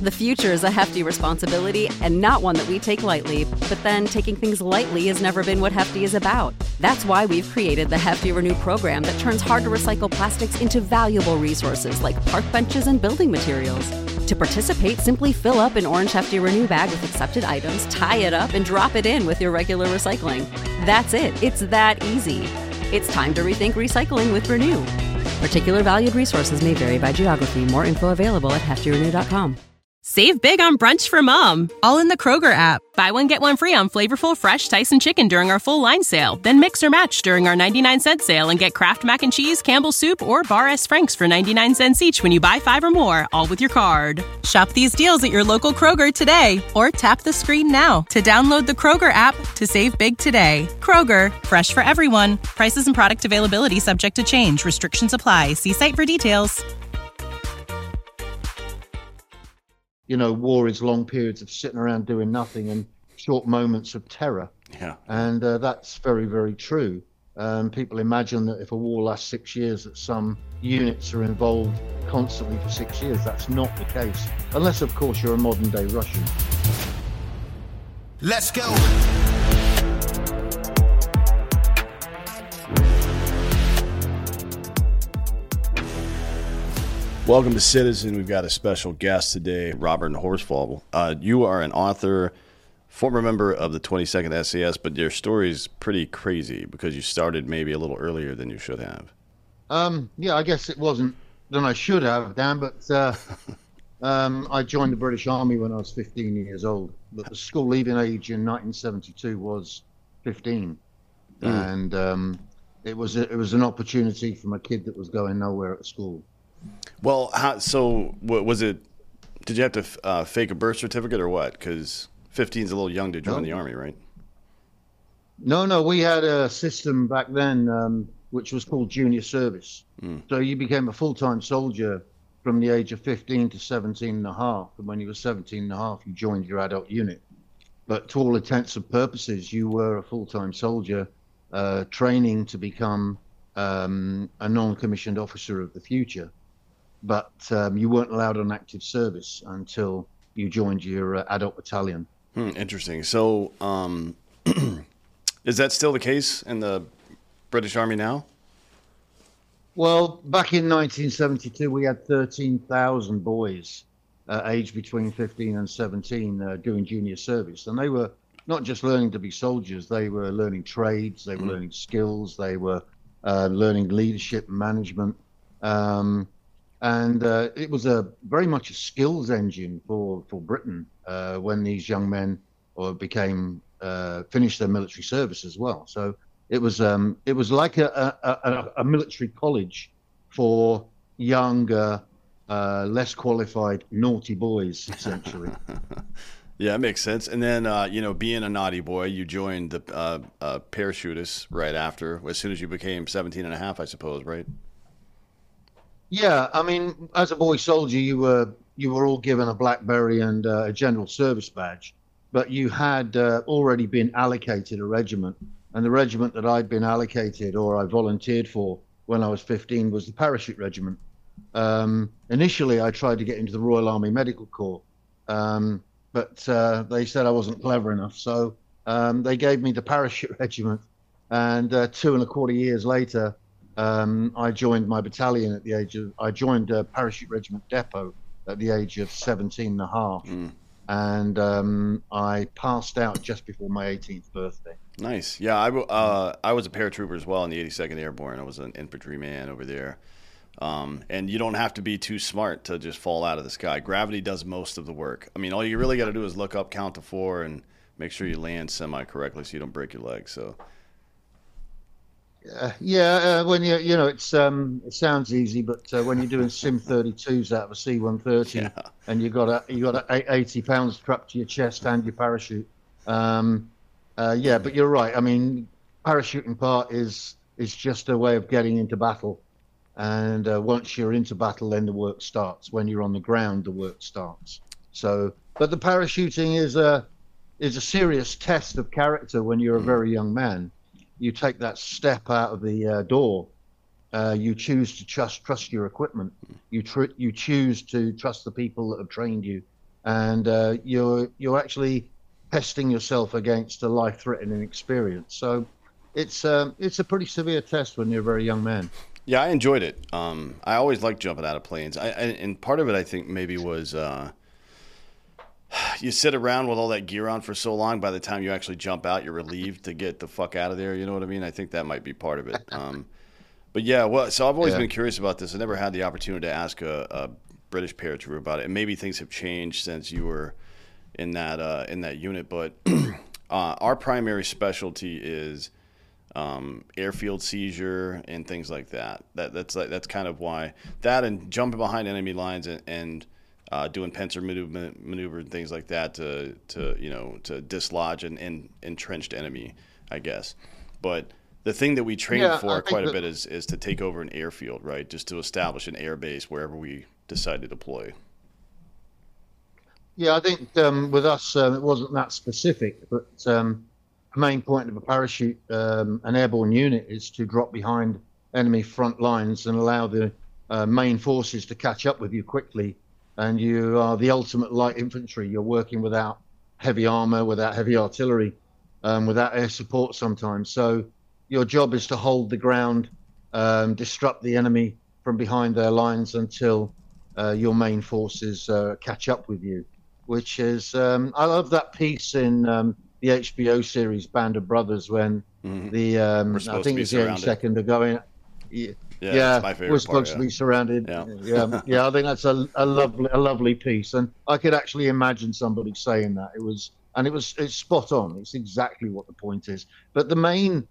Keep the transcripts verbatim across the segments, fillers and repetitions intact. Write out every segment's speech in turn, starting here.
The future is a hefty responsibility and not one that we take lightly, but then taking things lightly has never been what Hefty is about. That's why we've created the Hefty Renew program that turns hard-to-recycle plastics into valuable resources like park benches and building materials. To participate, simply fill up an orange Hefty Renew bag with accepted items, tie it up, and drop it in with your regular recycling. That's it. It's that easy. It's time to rethink recycling with Renew. Particular valued resources may vary by geography. More info available at hefty renew dot com. Save big on brunch for mom, all in the Kroger app. Buy one, get one free on flavorful, fresh Tyson chicken during our full line sale. Then mix or match during our ninety-nine cent sale and get Kraft Mac and Cheese, Campbell's Soup, or Bar S. Frank's for ninety-nine cents each when you buy five or more, all with your card. Shop these deals at your local Kroger today, or tap the screen now to download the Kroger app to save big today. Kroger, fresh for everyone. Prices and product availability subject to change. Restrictions apply. See site for details. You know, war is long periods of sitting around doing nothing and short moments of terror. Yeah. And uh, that's very, very true. Um, people imagine that if a war lasts six years, that some units are involved constantly for six years. That's not the case. Unless, of course, you're a modern day Russian. Let's go. Welcome to Citizen. We've got a special guest today, Robert Horsfall. Uh, you are an author, former member of the twenty-second S A S, but your story is pretty crazy because you started maybe a little earlier than you should have. Um, yeah, I guess it wasn't than I should have, Dan, but uh, um, I joined the British Army when I was fifteen years old. But the school leaving age in nineteen seventy-two was fifteen. Mm. And um, it was a, it was an opportunity from a kid that was going nowhere at school. Well, how, so what was it? Did you have to uh, fake a birth certificate or what? Because fifteen is a little young to join no. the Army, right? No, no. We had a system back then um, which was called junior service. Mm. So you became a full-time soldier from the age of fifteen to seventeen and a half. And when you were seventeen and a half, you joined your adult unit. But to all intents and purposes, you were a full-time soldier uh, training to become um, a non-commissioned officer of the future. But um, you weren't allowed on active service until you joined your uh, adult battalion. Hmm, interesting. So um, is that still the case in the British Army now? Well, back in nineteen seventy-two, we had thirteen thousand boys uh, aged between fifteen and seventeen uh, doing junior service. And they were not just learning to be soldiers, they were learning trades, they were mm. learning skills, they were uh, learning leadership and management. Um, And uh, it was a very much a skills engine for, for Britain uh, when these young men or became uh, finished their military service as well. So it was um, it was like a, a, a, a military college for younger, uh, less qualified, naughty boys, essentially. Yeah, that makes sense. And then, uh, you know, being a naughty boy, you joined the uh, uh, parachutists right after, as soon as you became seventeen and a half, I suppose, right? Yeah, I mean, as a boy soldier, you were you were all given a BlackBerry and uh, a general service badge, but you had uh, already been allocated a regiment, and the regiment that I'd been allocated or I volunteered for when I was fifteen was the Parachute Regiment. Um, initially, I tried to get into the Royal Army Medical Corps, um, but uh, they said I wasn't clever enough, so um, they gave me the Parachute Regiment, and uh, two and a quarter years later, Um, I joined my battalion at the age of, I joined uh, Parachute Regiment Depot at the age of seventeen and a half. Mm. And um, I passed out just before my eighteenth birthday. Nice. Yeah, I, uh, I was a paratrooper as well in the eighty-second Airborne. I was an infantryman over there. Um, and you don't have to be too smart to just fall out of the sky. Gravity does most of the work. I mean, all you really got to do is look up, count to four, and make sure you land semi-correctly so you don't break your leg. So. Uh, yeah, uh, when you you know it's um it sounds easy, but uh, when you're doing Sim thirty-twos out of a C one thirty, yeah. and you got a you got a eighty pounds strapped to your chest and your parachute, um, uh, yeah. But you're right. I mean, parachuting part is is just a way of getting into battle, and uh, once you're into battle, then the work starts. When you're on the ground, the work starts. So, but the parachuting is a is a serious test of character when you're a very young man. You take that step out of the uh, door. Uh, you choose to trust trust your equipment. You tr- you choose to trust the people that have trained you and uh, you're you're actually testing yourself against a life-threatening experience. So it's um, it's a pretty severe test when you're a very young man. Yeah, I enjoyed it. Um, I always liked jumping out of planes. I, I and part of it, I think, maybe was uh, you sit around with all that gear on for so long. By the time you actually jump out, you're relieved to get the fuck out of there. You know what I mean? I think that might be part of it. Um, but yeah, well, so I've always Yeah. been curious about this. I never had the opportunity to ask a, a British paratrooper about it, and maybe things have changed since you were in that uh, in that unit. But uh, our primary specialty is um, airfield seizure and things like that. That that's like, that's kind of why that and jumping behind enemy lines and, and uh, doing pincer maneuver, maneuver and things like that to to you know to dislodge an, an entrenched enemy, I guess. But the thing that we train Yeah, I for think quite a that- bit is is to take over an airfield, right? Just to establish an air base wherever we decide to deploy. Yeah, I think um, with us, um, it wasn't that specific, but um, the main point of a parachute, um, an airborne unit, is to drop behind enemy front lines and allow the uh, main forces to catch up with you quickly. And you are the ultimate light infantry. You're working without heavy armor, without heavy artillery, um, without air support sometimes. So your job is to hold the ground, um, disrupt the enemy from behind their lines until uh, your main forces uh, catch up with you. Which is, um, I love that piece in um, the H B O series Band of Brothers when Mm-hmm. the, um, We're I supposed think to be it's the eighty-second are going, yeah, Yeah, yeah, that's my favorite we're part, supposed yeah. to be surrounded. Yeah. yeah, yeah, I think that's a, a lovely, a lovely piece, and I could actually imagine somebody saying that. It was, and it was, it's spot on. It's exactly what the point is. But the main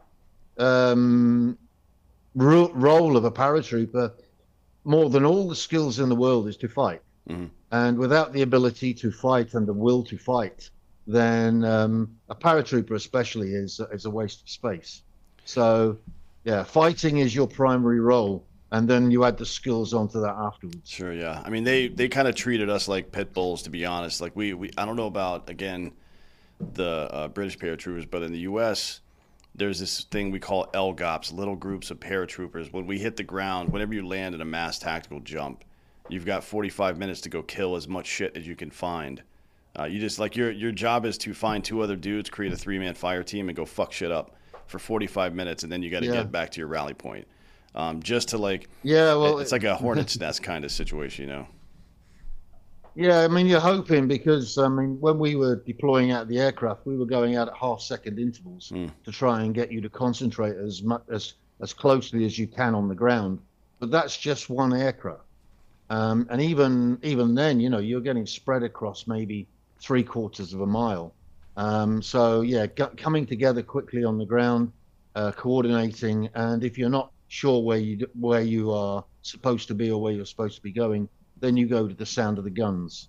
um, ro- role of a paratrooper, more than all the skills in the world, is to fight. Mm-hmm. And without the ability to fight and the will to fight, then um, a paratrooper especially is is a waste of space. So, yeah, fighting is your primary role, and then you add the skills onto that afterwards. Sure, yeah. I mean, they, they kind of treated us like pit bulls, to be honest. Like we, we I don't know about again the uh, British paratroopers, but in the U S there's this thing we call L GOPs, little groups of paratroopers. When we hit the ground, whenever you land in a mass tactical jump, you've got forty-five minutes to go kill as much shit as you can find. Uh, you just like your your job is to find two other dudes, create a three-man fire team, and go fuck shit up for forty-five minutes, and then you got to Yeah. get back to your rally point. Um, just to like, Yeah, well, it's like a hornet's nest kind of situation, you know. yeah, I mean, you're hoping because, I mean, when we were deploying out the aircraft, we were going out at half-second intervals Mm. to try and get you to concentrate as much as as closely as you can on the ground. But that's just one aircraft. Um, and even even then, you know, you're getting spread across maybe three quarters of a mile. Um, so yeah, g- coming together quickly on the ground, uh, coordinating, and if you're not sure where you d- where you are supposed to be or where you're supposed to be going, then you go to the sound of the guns.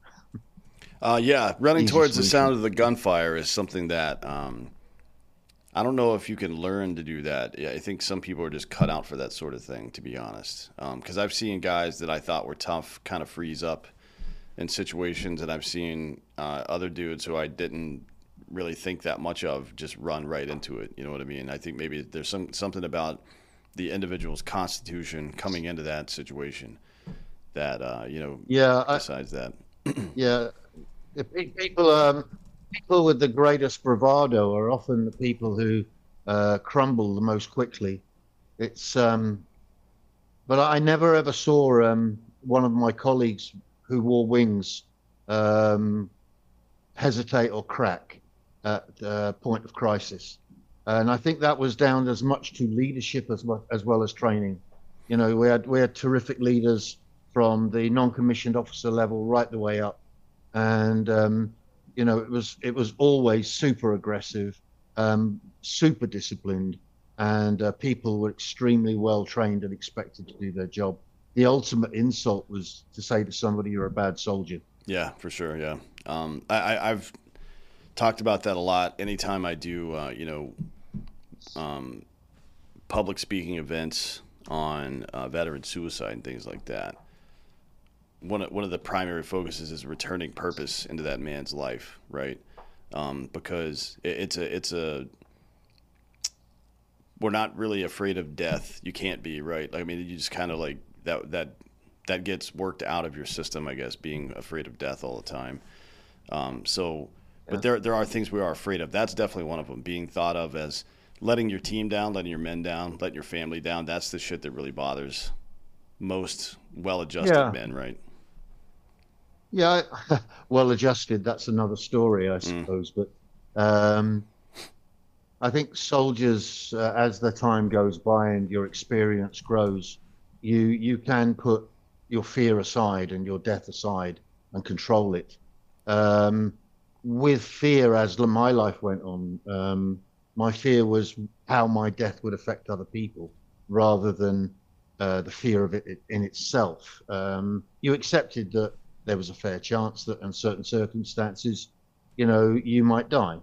Uh, yeah, running Easy towards the solution. sound of the gunfire is something that um, I don't know if you can learn to do that. Yeah, I think some people are just cut out for that sort of thing, to be honest. Because I've seen guys that I thought were tough kind of freeze up in situations, and I've seen uh, other dudes who I didn't really think that much of just run right into it. You know what I mean? I think maybe there's some something about the individual's constitution coming into that situation that uh, you know Yeah, I, decides that. yeah. The pe- people, um, people with the greatest bravado are often the people who uh, crumble the most quickly. It's, um, but I never ever saw um, one of my colleagues who wore wings um, hesitate or crack at the point of crisis. And I think that was down as much to leadership as well as, well as training. You know, we had we had terrific leaders from the non-commissioned officer level right the way up, and um, you know, it was it was always super aggressive, um, super disciplined, and uh, people were extremely well trained and expected to do their job. The ultimate insult was to say to somebody, "You're a bad soldier." Yeah, for sure. Yeah, um, I, I, I've talked about that a lot. Anytime I do, uh, you know, um, public speaking events on uh, veteran suicide and things like that. One of, one of the primary focuses is returning purpose into that man's life, right? Um, because it, it's a it's a we're not really afraid of death. You can't be, right? I mean, you just kind of like that that that gets worked out of your system, I guess, being afraid of death all the time. Um, so, yeah. But there there are things we are afraid of. That's definitely one of them. Being thought of as letting your team down, letting your men down, letting your family down. That's the shit that really bothers most well-adjusted yeah. men, right? Yeah, well-adjusted. That's another story, I suppose. Mm. But um, I think soldiers, uh, as the time goes by and your experience grows, you you can put your fear aside and your death aside and control it. Um, with fear, as my life went on, um, my fear was how my death would affect other people rather than uh, the fear of it in itself. Um, you accepted that there was a fair chance that in certain circumstances, you know, you might die.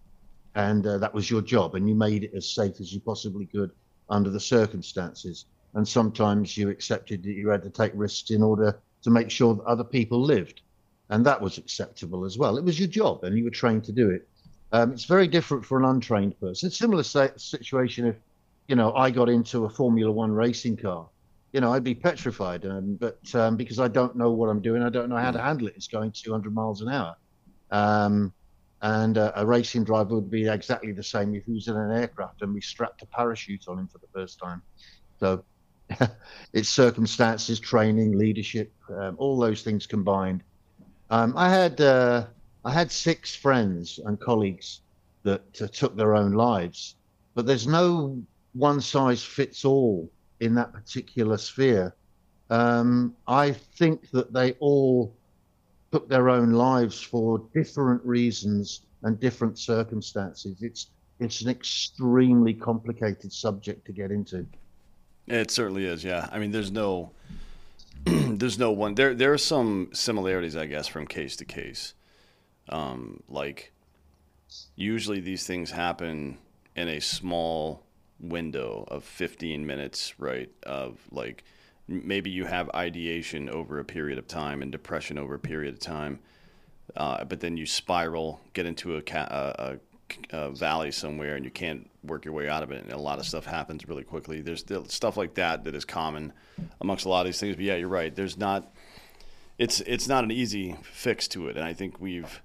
And uh, that was your job, and you made it as safe as you possibly could under the circumstances. And sometimes you accepted that you had to take risks in order to make sure that other people lived. And that was acceptable as well. It was your job, and you were trained to do it. Um, it's very different for an untrained person. It's a similar situation if, you know, I got into a Formula One racing car. You know, I'd be petrified, um, but um, because I don't know what I'm doing, I don't know how to handle it. It's going two hundred miles an hour. Um, and uh, a racing driver would be exactly the same if he was in an aircraft and we strapped a parachute on him for the first time. So it's circumstances, training, leadership, um, all those things combined. Um, I had uh, I had six friends and colleagues that uh, took their own lives, but there's no one size fits all in that particular sphere. Um, I think that they all took their own lives for different reasons and different circumstances. It's it's an extremely complicated subject to get into. It certainly is, yeah. I mean, there's no there's no one. There there are some similarities, I guess, from case to case. Um, like usually these things happen in a small window of fifteen minutes, right? Of like maybe you have ideation over a period of time and depression over a period of time, uh, but then you spiral, get into a, ca- a, a, a valley somewhere, and you can't work your way out of it. And a lot of stuff happens really quickly. There's stuff like that that is common amongst a lot of these things. But yeah, you're right. There's not. It's it's not an easy fix to it, and I think we've,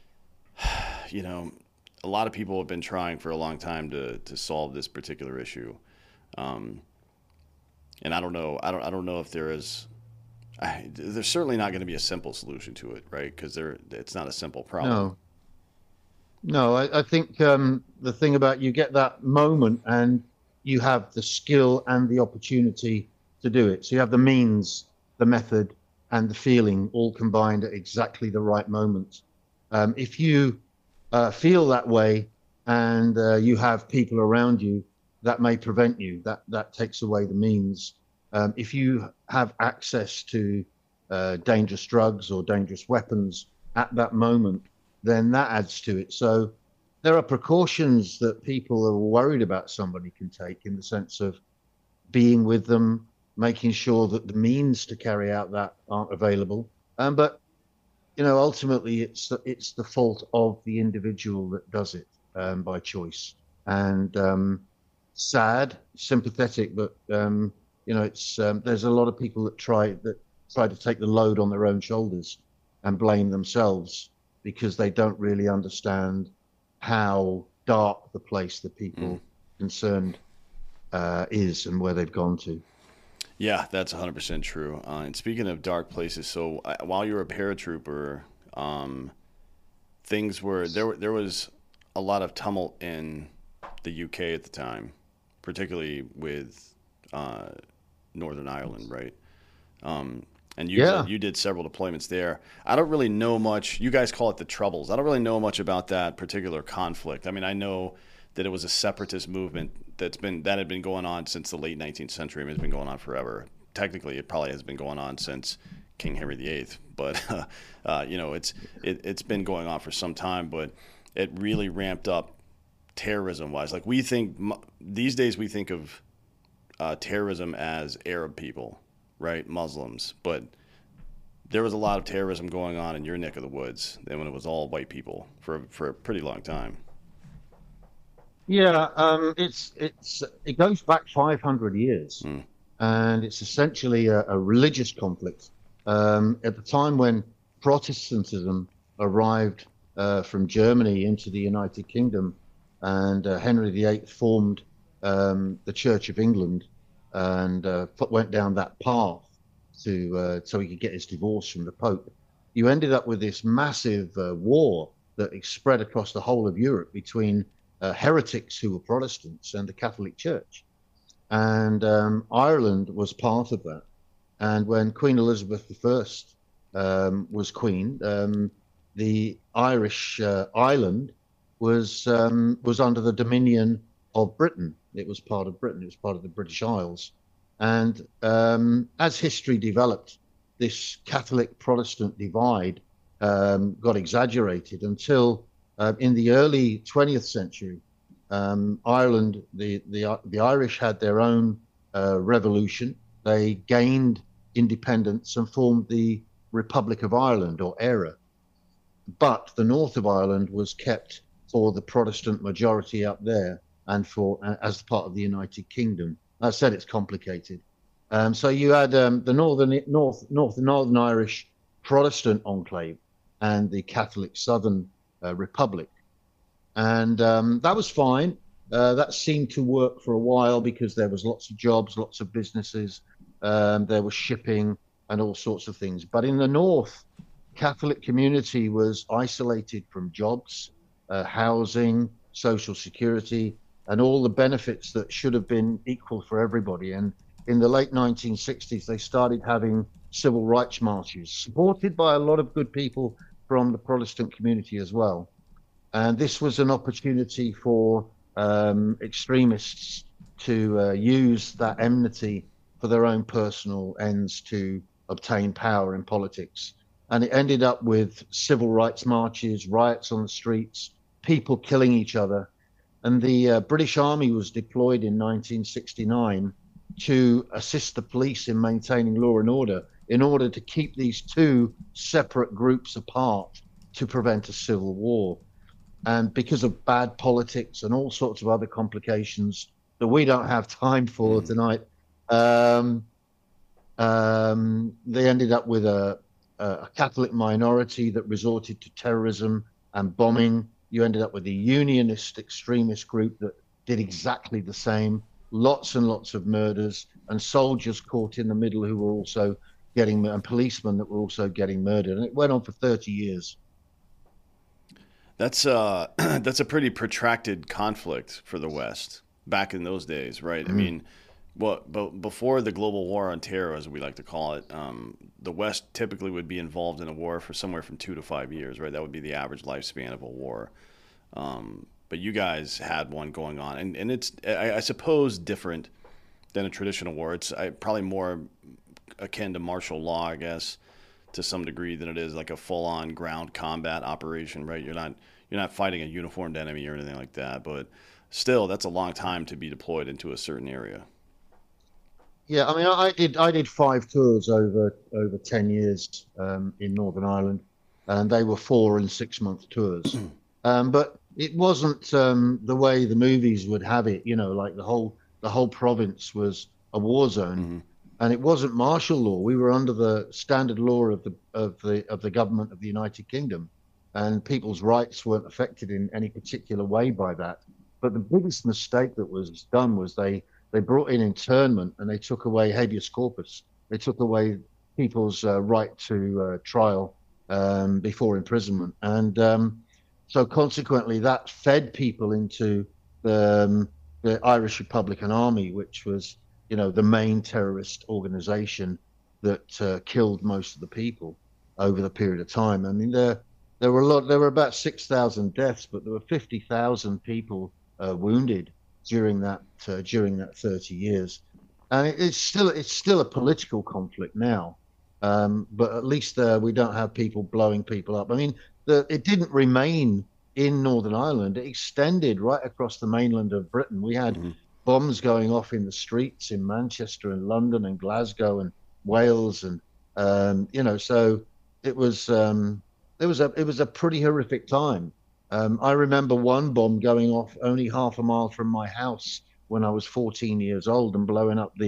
you know, a lot of people have been trying for a long time to to solve this particular issue. Um, And I don't know. I don't. I don't know if there is. I, there's certainly not going to be a simple solution to it, right? Because there, it's not a simple problem. No. No, I, I think um, the thing about you get that moment, and you have the skill and the opportunity to do it. So you have the means, the method, and the feeling all combined at exactly the right moment. Um, if you uh, feel that way, and uh, you have people around you, that may prevent you. That that takes away the means. Um, if you have access to uh, dangerous drugs or dangerous weapons at that moment, then that adds to it. So there are precautions that people are worried about somebody can take in the sense of being with them, making sure that the means to carry out that aren't available. Um, but you know, ultimately, it's the, it's the fault of the individual that does it um, by choice. And um, sad, sympathetic, but um, you know, it's um, there's a lot of people that try that try to take the load on their own shoulders and blame themselves because they don't really understand how dark the place the people mm. concerned uh, is and where they've gone to. Yeah, that's one hundred percent true. Uh, and speaking of dark places, so uh, while you were a paratrooper, um, things were there. There was a lot of tumult in the U K at the time, particularly with uh, Northern Ireland, right? Um, and you yeah. did, you did several deployments there. I don't really know much. You guys call it the Troubles. I don't really know much about that particular conflict. I mean, I know that it was a separatist movement that's been that had been going on since the late nineteenth century. I mean, it's been going on forever. Technically, it probably has been going on since King Henry the Eighth, but uh, uh, you know, it's it, it's been going on for some time. But it really ramped up terrorism-wise. Like we think these days, we think of uh, terrorism as Arab people, right? Muslims, but there was a lot of terrorism going on in your neck of the woods then when it was all white people for for a pretty long time. Yeah, um, it's it's it goes back five hundred years. Mm. and it's essentially a, a religious conflict. Um, at the time when Protestantism arrived uh, from Germany into the United Kingdom, and uh, Henry the Eighth formed um, the Church of England, and uh, went down that path to uh, so he could get his divorce from the Pope. You ended up with this massive uh, war that spread across the whole of Europe between uh, heretics who were Protestants and the Catholic Church. And um, Ireland was part of that. And when Queen Elizabeth the First um, was queen, um, the Irish uh, island was um, was under the dominion of Britain. It was part of Britain. It was part of the British Isles. And um, as history developed, this Catholic-Protestant divide um, got exaggerated until uh, in the early twentieth century, um, Ireland, the, the, the Irish had their own uh, revolution. They gained independence and formed the Republic of Ireland, or ERA. But the north of Ireland was kept for the Protestant majority up there, and for uh, as part of the United Kingdom. I said it's complicated. Um, so you had um, the northern north north northern Irish Protestant enclave and the Catholic Southern uh, Republic, and um, that was fine. Uh, that seemed to work for a while because there was lots of jobs, lots of businesses, um, there was shipping and all sorts of things. But in the north, Catholic community was isolated from jobs, uh, housing, social security, and all the benefits that should have been equal for everybody. And in the late nineteen sixties, they started having civil rights marches, supported by a lot of good people from the Protestant community as well. And this was an opportunity for um, extremists to uh, use that enmity for their own personal ends to obtain power in politics. And it ended up with civil rights marches, riots on the streets, people killing each other. And the uh, British Army was deployed in nineteen sixty-nine to assist the police in maintaining law and order, in order to keep these two separate groups apart to prevent a civil war. And because of bad politics and all sorts of other complications that we don't have time for mm. tonight, um, um, they ended up with a, a Catholic minority that resorted to terrorism and bombing. You ended up with a unionist extremist group that did exactly the same. Lots and lots of murders, and soldiers caught in the middle who were also getting, and policemen that were also getting murdered. And it went on for thirty years. That's uh, that's a pretty protracted conflict for the West back in those days, right? Mm-hmm. I mean, well, but before the global war on terror, as we like to call it, um, the West typically would be involved in a war for somewhere from two to five years, right? That would be the average lifespan of a war. Um, but you guys had one going on, and, and it's, I, I suppose, different than a traditional war. It's I, probably more akin to martial law, I guess, to some degree, than it is like a full-on ground combat operation, right? You're not you're not fighting a uniformed enemy or anything like that, but still, that's a long time to be deployed into a certain area. Yeah, I mean, I did I did five tours over over ten years um, in Northern Ireland, and they were four and six month tours. um, but it wasn't um, the way the movies would have it. You know, like the whole the whole province was a war zone, mm-hmm. and it wasn't martial law. We were under the standard law of the of the of the government of the United Kingdom, and people's rights weren't affected in any particular way by that. But the biggest mistake that was done was they. They brought in internment, and they took away habeas corpus. They took away people's uh, right to uh, trial um, before imprisonment. And um, so consequently, that fed people into the, um, the Irish Republican Army, which was, you know, the main terrorist organization that uh, killed most of the people over the period of time. I mean, there, there were a lot, there were about six thousand deaths, but there were fifty thousand people uh, wounded during that uh, during that thirty years, and it, it's still it's still a political conflict now, um, but at least uh, we don't have people blowing people up. I mean, the, it didn't remain in Northern Ireland; it extended right across the mainland of Britain. We had mm-hmm. bombs going off in the streets in Manchester and London and Glasgow and Wales, and um, you know, so it was um, it was a it was a pretty horrific time. Um, I remember one bomb going off only half a mile from my house when I was fourteen years old and blowing up the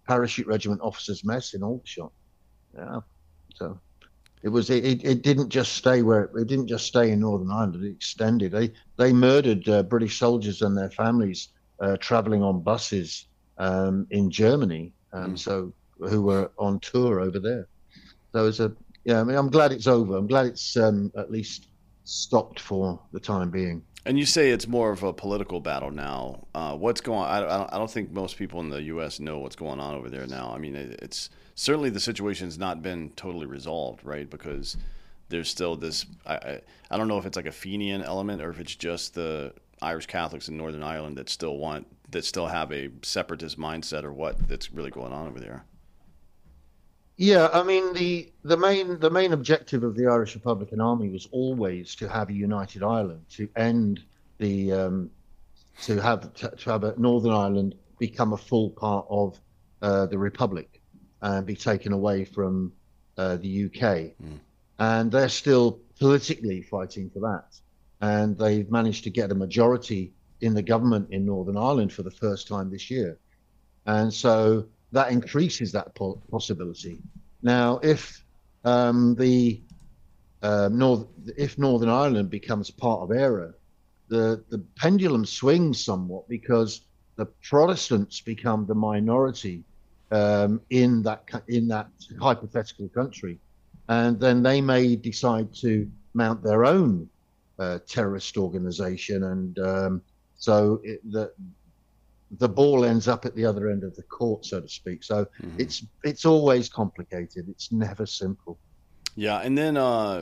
parachute regiment officers' mess in Aldershot. Yeah, so it was. It, it, it didn't just stay where it, it didn't just stay in Northern Ireland. It extended. They they murdered uh, British soldiers and their families uh, traveling on buses um, in Germany. Um, mm. So who were on tour over there. So it's a yeah. I mean, I'm glad it's over. I'm glad it's um, at least stopped for the time being. And you say it's more of a political battle now. Uh, what's going on? I don't, I don't think most people in the U S know what's going on over there now. I mean, it's certainly the situation's not been totally resolved, right? Because there's still this, I, I, I don't know if it's like a Fenian element or if it's just the Irish Catholics in Northern Ireland that still want, that still have a separatist mindset or what that's really going on over there. Yeah, I mean the the main the main objective of the Irish Republican Army was always to have a united Ireland, to end the um, to have to, to have a Northern Ireland become a full part of uh, the Republic and be taken away from uh, the U K, mm. and they're still politically fighting for that, and they've managed to get a majority in the government in Northern Ireland for the first time this year, and so that increases that po- possibility. Now, if um, the uh, North, if Northern Ireland becomes part of E R A, the the pendulum swings somewhat because the Protestants become the minority um, in that in that hypothetical country, and then they may decide to mount their own uh, terrorist organization, and um, so it, the. the ball ends up at the other end of the court, so to speak. So mm-hmm. it's it's always complicated. It's never simple. Yeah, and then uh,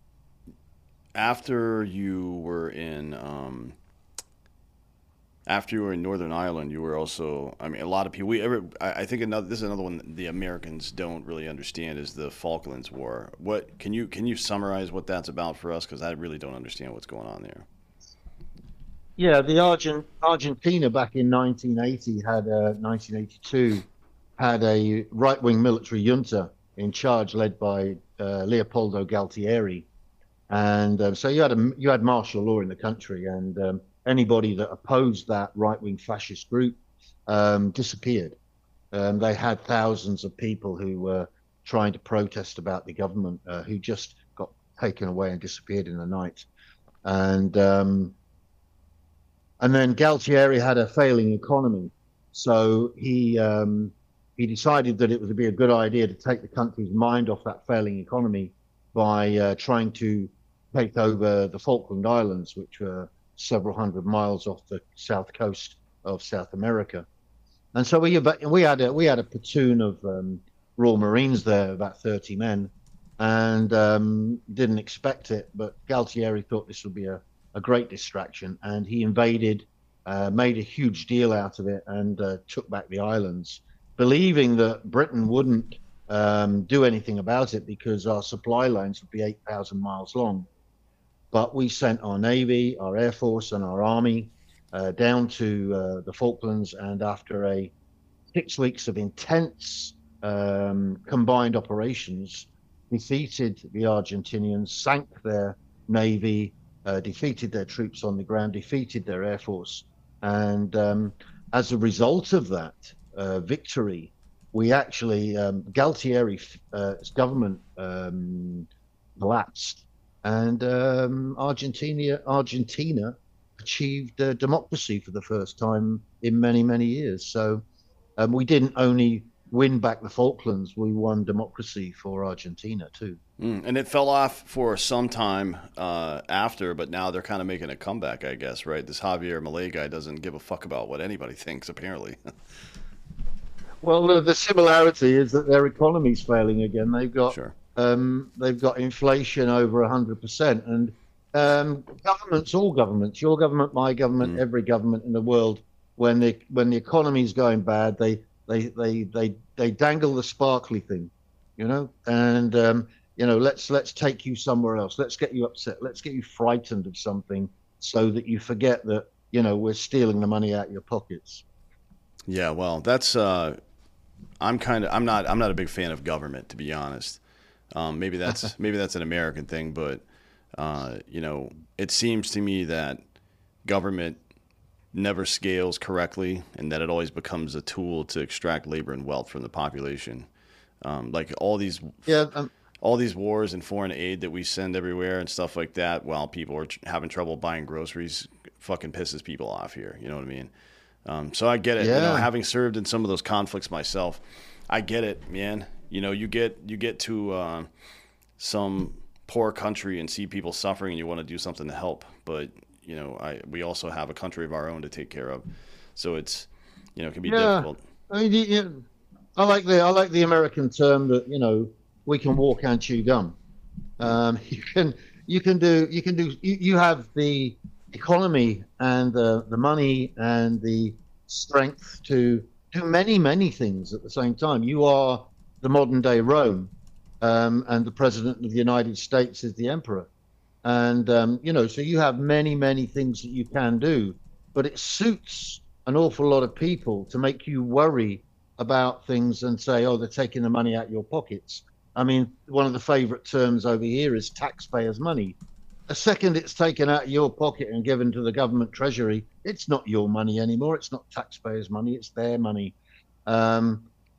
after you were in um, after you were in Northern Ireland, you were also. I mean, a lot of people. We ever. I, I think another. This is another one that the Americans don't really understand is the Falklands War. What can you can you summarize what that's about for us? Because I really don't understand what's going on there. Yeah, the Argent, Argentina back in nineteen eighty had uh, nineteen eighty-two had a right-wing military junta in charge, led by uh, Leopoldo Galtieri, and um, so you had a you had martial law in the country, and um, anybody that opposed that right-wing fascist group um, disappeared. Um, they had thousands of people who were trying to protest about the government uh, who just got taken away and disappeared in the night, and. Um, And then Galtieri had a failing economy, so he um, he decided that it would be a good idea to take the country's mind off that failing economy by uh, trying to take over the Falkland Islands, which were several hundred miles off the south coast of South America. And so we we had a we had a platoon of um, Royal Marines there, about thirty men, and um, didn't expect it. But Galtieri thought this would be a a great distraction, and he invaded, uh, made a huge deal out of it, and uh, took back the islands, believing that Britain wouldn't um, do anything about it because our supply lines would be eight thousand miles long. But we sent our Navy, our Air Force, and our Army uh, down to uh, the Falklands, and after a six weeks of intense um, combined operations, defeated the Argentinians, sank their Navy, Uh, defeated their troops on the ground, defeated their air force, and um, as a result of that uh, victory, we actually um, Galtieri's uh, government um, collapsed, and um, Argentina Argentina achieved uh, democracy for the first time in many many years. So um, we didn't only win back the Falklands, we won democracy for Argentina too. Mm, and it fell off for some time uh, after, but now they're kind of making a comeback, I guess, right? This Javier Milei guy doesn't give a fuck about what anybody thinks, apparently. Well, the, the similarity is that their economy's failing again. They've got sure. um, they've got inflation over one hundred percent, and um, governments, all governments, your government, my government, mm. every government in the world, when the when the economy's going bad, they they they they they dangle the sparkly thing, you know, and um, you know, let's let's take you somewhere else. Let's get you upset. Let's get you frightened of something so that you forget that, you know, we're stealing the money out of your pockets. Yeah, well, that's uh, I'm kind of I'm not I'm not a big fan of government, to be honest. Um, maybe that's maybe that's an American thing, but uh, you know, it seems to me that government never scales correctly, and that it always becomes a tool to extract labor and wealth from the population. Um, like all these, yeah, um, all these wars and foreign aid that we send everywhere and stuff like that, while people are having trouble buying groceries, fucking pisses people off here. You know what I mean? Um, so I get it. Yeah. You know, having served in some of those conflicts myself, I get it, man. You know, you get you get to uh, some poor country and see people suffering, and you want to do something to help, but you know, I we also have a country of our own to take care of, so it's, you know, it can be yeah. difficult. I mean, you, you, I like the I like the American term that, you know, we can walk and chew gum. Um, you can you can do you can do you, you have the economy and the the money and the strength to do many many things at the same time. You are the modern day Rome, um, and the president of the United States is the emperor, and um, you know, so you have many many things that you can do, but it suits an awful lot of people to make you worry about things and say, oh, they're taking the money out of your pockets. I mean, one of the favorite terms over here is taxpayers' money. A second it's taken out of your pocket and given to the government treasury, it's not your money anymore. It's not taxpayers' money. It's their money. Um,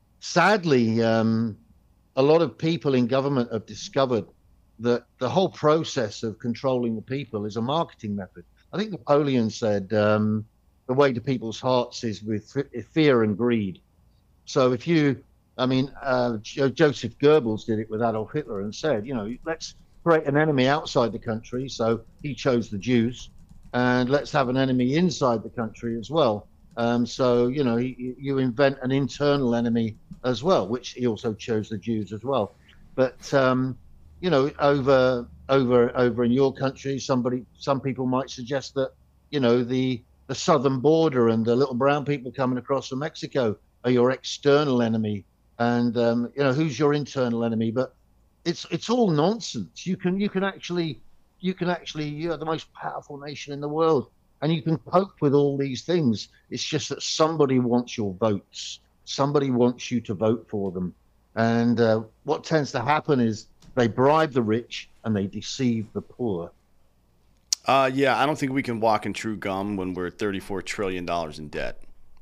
sadly, um, a lot of people in government have discovered that the whole process of controlling the people is a marketing method. I think Napoleon said um, the way to people's hearts is with fear and greed. So if you, I mean, uh, Joseph Goebbels did it with Adolf Hitler and said, you know, let's create an enemy outside the country. So he chose the Jews, and let's have an enemy inside the country as well. Um, so, you know, he, you invent an internal enemy as well, which he also chose the Jews as well. But, um, you know, over over over in your country, somebody, some people might suggest that, you know, the the southern border and the little brown people coming across from Mexico are your external enemy, and um, you know, who's your internal enemy? But it's it's all nonsense. You can you can actually you can actually you're the most powerful nation in the world, and you can cope with all these things. It's just that somebody wants your votes. Somebody wants you to vote for them, and uh, what tends to happen is they bribe the rich and they deceive the poor. Uh, yeah, I don't think we can walk in true gum when we're thirty-four trillion dollars in debt.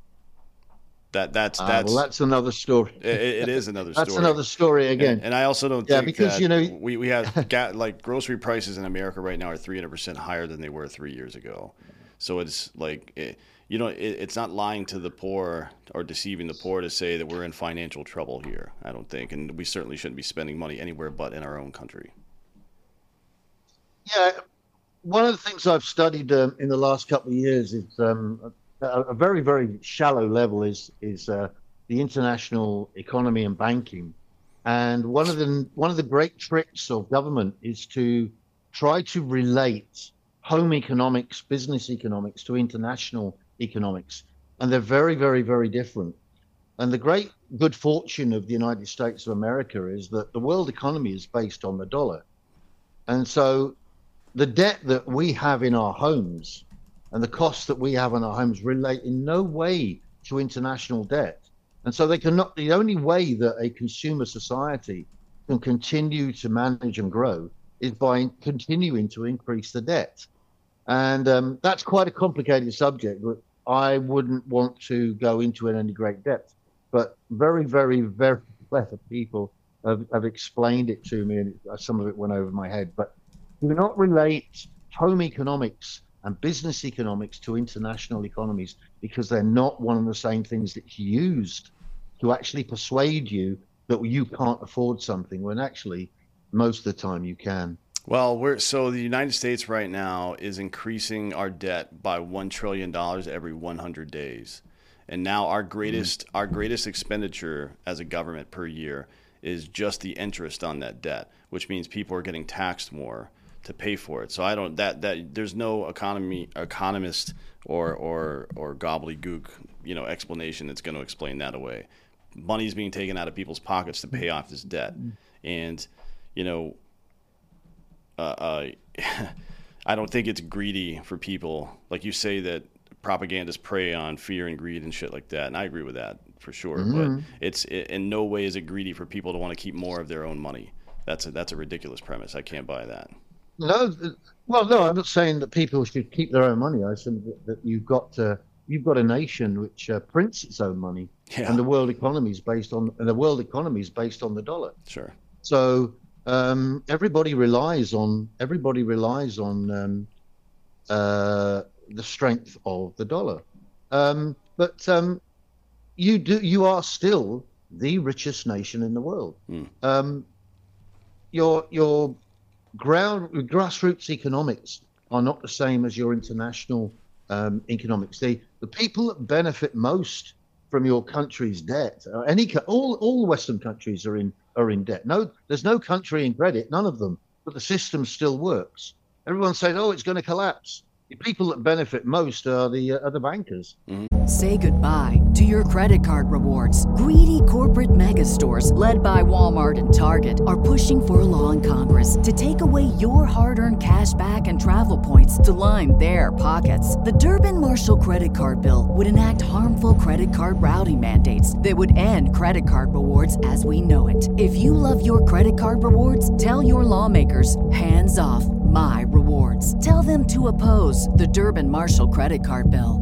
That that's that's uh, well, that's another story. it, it is another story. That's another story again. And, and I also don't yeah, think because that you know we we have got, like grocery prices in America right now are three hundred percent higher than they were three years ago. So it's like it, you know, it, it's not lying to the poor or deceiving the poor to say that we're in financial trouble here. I don't think, and we certainly shouldn't be spending money anywhere but in our own country. Yeah, one of the things I've studied um, in the last couple of years is um, a, a very, very shallow level is is uh, the international economy and banking. And one of the one of the great tricks of government is to try to relate home economics, business economics to international economics. And they're very, very, very different. And the great good fortune of the United States of America is that the world economy is based on the dollar. And so the debt that we have in our homes and the costs that we have in our homes relate in no way to international debt. And so they cannot, the only way that a consumer society can continue to manage and grow is by continuing to increase the debt. And um, that's quite a complicated subject, but I wouldn't want to go into it in any great depth. But very, very, very clever people have, have explained it to me, and it, some of it went over my head. But do not relate home economics and business economics to international economies, because they're not one and the same things that's used to actually persuade you that you can't afford something, when actually most of the time you can. Well, we're so the United States right now is increasing our debt by one trillion dollars every one hundred days. And now our greatest mm-hmm. our greatest expenditure as a government per year is just the interest on that debt, which means people are getting taxed more to pay for it. So I don't that that there's no economy economist or or or gobbledygook, you know, explanation that's going to explain that away. Money's being taken out of people's pockets to pay off this debt. And, you know, Uh, uh, I don't think it's greedy for people. Like you say that propagandists prey on fear and greed and shit like that, and I agree with that for sure. Mm-hmm. But it's it, in no way is it greedy for people to want to keep more of their own money. That's a, that's a ridiculous premise. I can't buy that. No, th- well, no, I'm not saying that people should keep their own money. I said that, that you've got uh, you've got a nation which uh, prints its own money, and Yeah, the world economy is based on and the world economy is based on the dollar. sure. So um, everybody relies on everybody relies on um, uh, the strength of the dollar. Um, but um, you do you are still the richest nation in the world. Mm. Um, your your ground grassroots economics are not the same as your international um, economics. The the people that benefit most from your country's debt, uh, any co- all all Western countries are in are in debt. No, there's no country in credit, none of them, but the system still works. Everyone says, "Oh, it's going to collapse." The people that benefit most are the uh, are the bankers. Say goodbye to your credit card rewards. Greedy corporate mega stores, led by Walmart and Target, are pushing for a law in Congress to take away your hard-earned cash back and travel points to line their pockets. The Durbin-Marshall credit card bill would enact harmful credit card routing mandates that would end credit card rewards as we know it. If you love your credit card rewards, tell your lawmakers, hands off my rewards. Tell them to oppose the Durbin-Marshall credit card bill.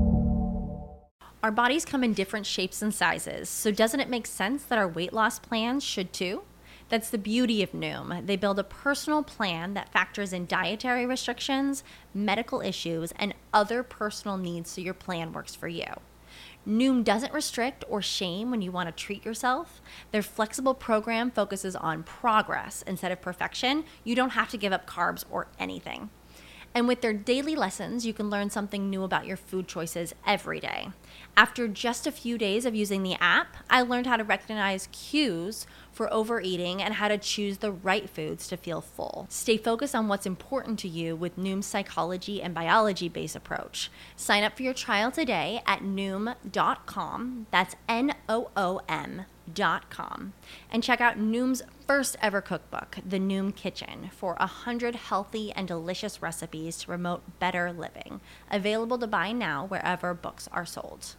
Our bodies come in different shapes and sizes, so doesn't it make sense that our weight loss plans should too? That's the beauty of Noom. They build a personal plan that factors in dietary restrictions, medical issues, and other personal needs so your plan works for you. Noom doesn't restrict or shame when you want to treat yourself. Their flexible program focuses on progress instead of perfection. You don't have to give up carbs or anything. And with their daily lessons, you can learn something new about your food choices every day. After just a few days of using the app, I learned how to recognize cues for overeating and how to choose the right foods to feel full. Stay focused on what's important to you with Noom's psychology and biology-based approach. Sign up for your trial today at noom dot com. That's N O O M dot com. And check out Noom's first ever cookbook, The Noom Kitchen, for one hundred healthy and delicious recipes to promote better living. Available to buy now wherever books are sold.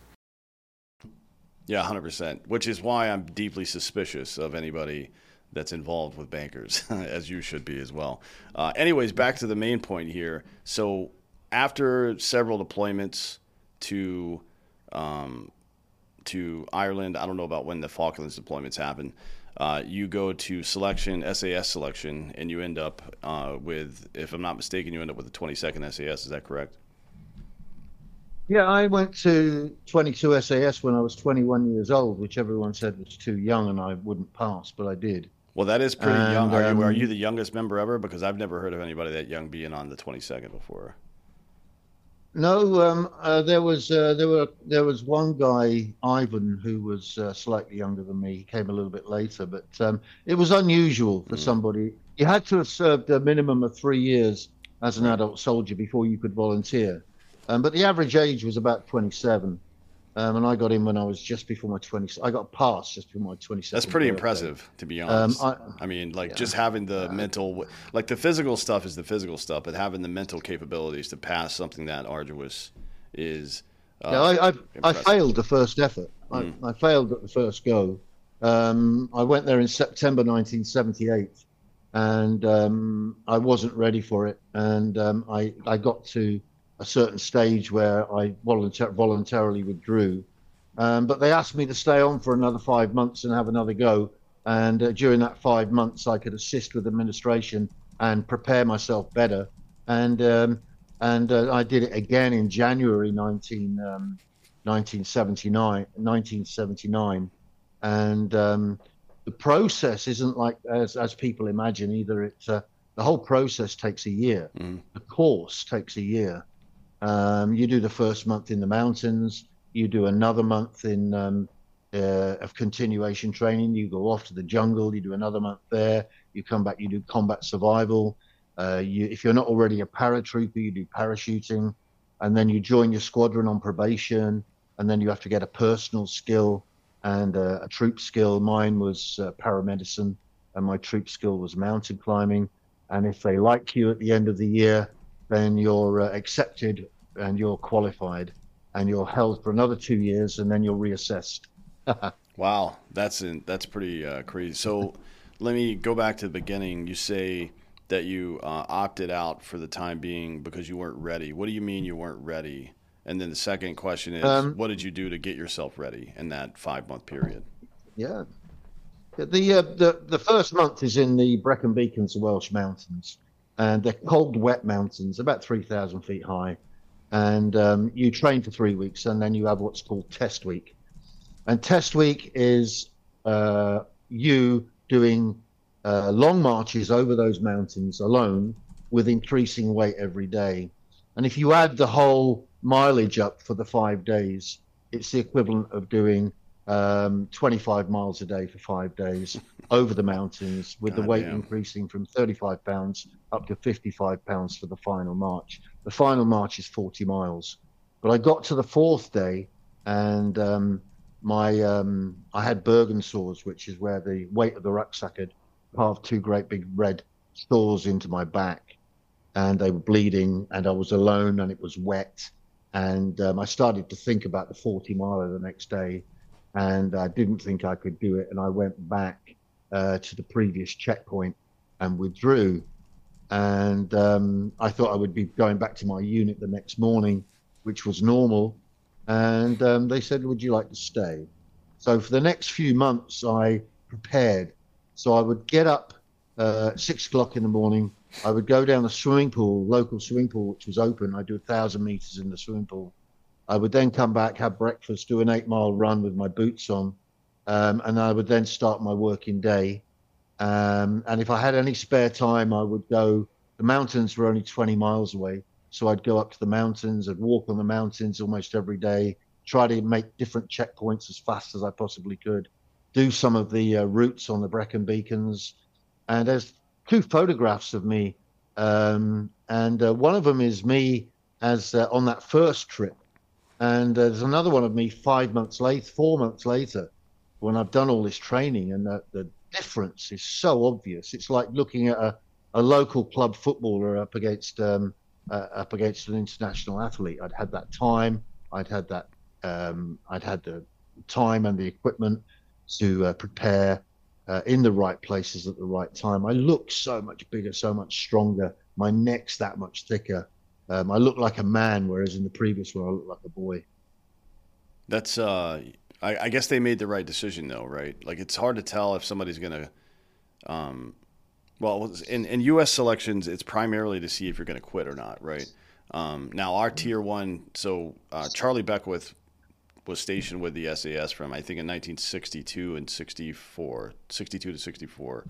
Yeah, one hundred percent, which is why I'm deeply suspicious of anybody that's involved with bankers, as you should be as well. Uh, anyways, back to the main point here. So after several deployments to um, to Ireland, I don't know about when the Falklands deployments happen, uh, you go to selection, S A S selection, and you end up uh, with, if I'm not mistaken, you end up with the twenty-second S A S. Is that correct? Yeah, I went to twenty-two S A S when I was twenty-one years old, which everyone said was too young and I wouldn't pass, but I did. Well, that is pretty And, young. Are um, you, are you the youngest member ever? Because I've never heard of anybody that young being on the twenty-second before. No, um, uh, there was uh, there were there was one guy, Ivan, who was uh, slightly younger than me. He came a little bit later, but um, it was unusual for Mm. somebody. You had to have served a minimum of three years as an adult soldier before you could volunteer. Um, but the average age was about twenty-seven, um, and I got in when I was just before my twenty. I got passed just before my twenty-second. That's pretty birthday. impressive, to be Um, honest. I, I mean, like yeah. just having the mental, like the physical stuff is the physical stuff, but having the mental capabilities to pass something that arduous is. Uh, Yeah, I, I, I impressive. failed the first effort. I, Mm. I failed at the first go. Um, I went there in September nineteen seventy-eight, and um, I wasn't ready for it. And um, I, I got to a certain stage where I voluntar- voluntarily withdrew. Um, but they asked me to stay on for another five months and have another go. And uh, during that five months, I could assist with administration and prepare myself better. And um, and uh, I did it again in January nineteen, um, nineteen seventy-nine, nineteen seventy-nine. And um, the process isn't like as as people imagine either. It's uh, the whole process takes a year. Mm. The course takes a year. Um, you do the first month in the mountains. You do another month in um, uh, of continuation training. You go off to the jungle. You do another month there. You come back. You do combat survival. Uh, you, if you're not already a paratrooper, you do parachuting, and then you join your squadron on probation, and then you have to get a personal skill and uh, a troop skill. Mine was uh, paramedicine, and my troop skill was mountain climbing. And if they like you at the end of the year, then you're uh, accepted and you're qualified, and you're held for another two years, and then you're reassessed. Wow, that's in, that's pretty uh, crazy. So let me go back to the beginning. You say that you uh, opted out for the time being because you weren't ready. What do you mean you weren't ready? And then the second question is, um, what did you do to get yourself ready in that five-month period? Yeah. The, uh, the the first month is in the Brecon Beacons, the Welsh mountains, and they're cold, wet mountains, about three thousand feet high. And um, you train for three weeks, and then you have what's called test week. And test week is uh, you doing uh, long marches over those mountains alone with increasing weight every day. And if you add the whole mileage up for the five days, it's the equivalent of doing um, twenty-five miles a day for five days over the mountains, with God the weight damn. increasing from thirty-five pounds up to fifty-five pounds for the final march. The final march is forty miles. But I got to the fourth day, and um, my um, I had Bergen sores, which is where the weight of the rucksack had carved two great big red sores into my back, and they were bleeding, and I was alone, and it was wet. And um, I started to think about the forty miler the next day, and I didn't think I could do it. And I went back uh, to the previous checkpoint and withdrew. And um, I thought I would be going back to my unit the next morning, which was normal. And um, they said, would you like to stay? So for the next few months, I prepared. So I would get up uh, six o'clock in the morning. I would go down the swimming pool, local swimming pool, which was open. I do a thousand meters in the swimming pool. I would then come back, have breakfast, do an eight mile run with my boots on. Um, and I would then start my working day. Um, and if I had any spare time, I would go, the mountains were only twenty miles away. So I'd go up to the mountains, I'd walk on the mountains almost every day, try to make different checkpoints as fast as I possibly could, do some of the uh, routes on the Brecon Beacons. And there's two photographs of me. Um, and uh, one of them is me as uh, on that first trip. And uh, there's another one of me five months later, four months later, when I've done all this training, and the, the difference is so obvious. It's like looking at a, a local club footballer up against um, uh, up against an international athlete. I'd had that time. I'd had that. Um, I'd had the time and the equipment to uh, prepare uh, in the right places at the right time. I look so much bigger, so much stronger. My neck's that much thicker. Um, I look like a man, whereas in the previous one I looked like a boy. That's. Uh, I, I guess they made the right decision, though, right? Like, it's hard to tell if somebody's gonna. Um, well, in in U S selections, it's primarily to see if you're gonna quit or not, right? Um, now, our tier one. So uh, Charlie Beckwith was stationed with the S A S from I think in nineteen sixty-two and sixty-four, sixty-two to sixty-four,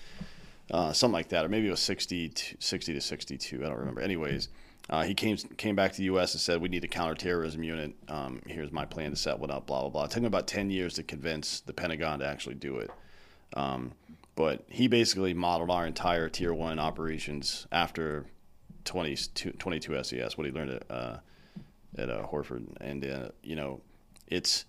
uh, something like that, or maybe it was sixty, sixty to sixty-two. I don't remember. Anyways. Uh, he came came back to the U S and said, we need a counterterrorism unit. Um, here's my plan to set one up, blah, blah, blah. It took him about ten years to convince the Pentagon to actually do it. Um, but he basically modeled our entire Tier one operations after twenty-two, twenty-two S E S, what he learned at, uh, at uh, Horford. And, uh, you know, it's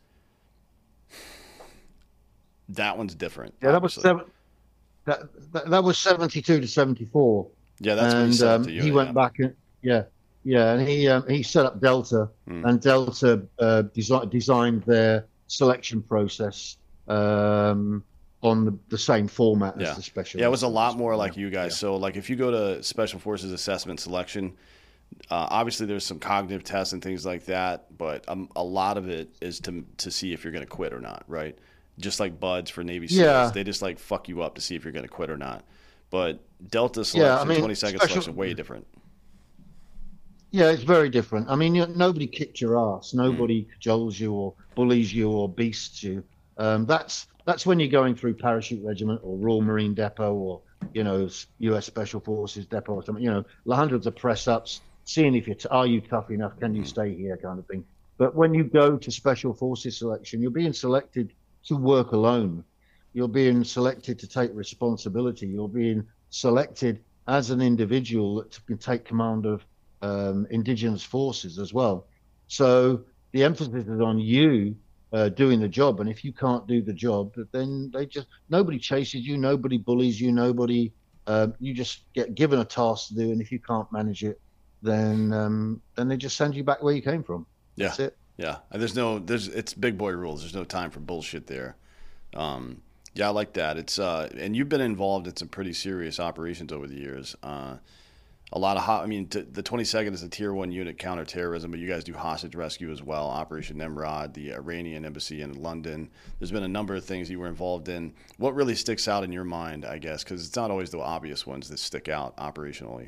– that one's different. Yeah, that was, seven, that, that, that was seventy-two to seventy-four. Yeah, that's and, what he said um, to you. He went yeah. back and – Yeah, yeah, and he um, he set up Delta, mm. and Delta uh, desi- designed their selection process um, on the, the same format yeah. as the special. Yeah, it was a lot more like you guys. Yeah. So, like, if you go to Special Forces Assessment Selection, uh, obviously there's some cognitive tests and things like that, but um, a lot of it is to to see if you're going to quit or not, right? Just like Buds for Navy SEALs, yeah. they just like fuck you up to see if you're going to quit or not. But Delta selection, yeah, I mean, twenty-second special- selection, way different. Yeah, it's very different. I mean, you, nobody kicked your ass. Nobody mm. cajoles you or bullies you or beasts you. Um, that's that's when you're going through Parachute Regiment or Royal Marine Depot or, you know, U S Special Forces Depot or something. You know, hundreds of press-ups, seeing if you're t- are you tough enough, can you mm. stay here, kind of thing. But when you go to Special Forces selection, you're being selected to work alone. You're being selected to take responsibility. You're being selected as an individual that can take command of Um, indigenous forces as well. So the emphasis is on you uh, doing the job, and if you can't do the job, then they just nobody chases you, nobody bullies you, nobody. Uh, you just get given a task to do, and if you can't manage it, then um, then they just send you back where you came from. Yeah, that's it. Yeah, and there's no there's it's big boy rules. There's no time for bullshit there. Um, Yeah, I like that. It's uh, and you've been involved in some pretty serious operations over the years. Uh, a lot of hot. I mean, t- the twenty-second is a tier one unit counterterrorism, but you guys do hostage rescue as well. Operation Nimrod, the Iranian embassy in London. There's been a number of things you were involved in. What really sticks out in your mind, I guess, because it's not always the obvious ones that stick out operationally.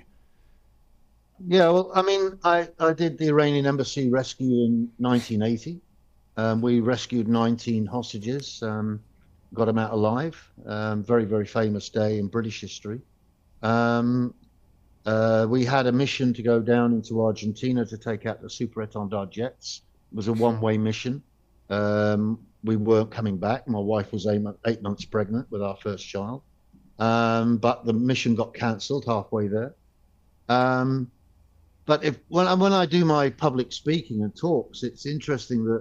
Yeah, well, I mean, I, I did the Iranian embassy rescue in nineteen eighty. Um, we rescued nineteen hostages, um, got them out alive. Um, very, very famous day in British history. Um, uh, we had a mission to go down into Argentina to take out the Super Étendard jets. It was a one-way mission. Um, we weren't coming back. My wife was eight, eight months pregnant with our first child. Um, but the mission got cancelled halfway there. Um, But if when I, when I do my public speaking and talks, it's interesting that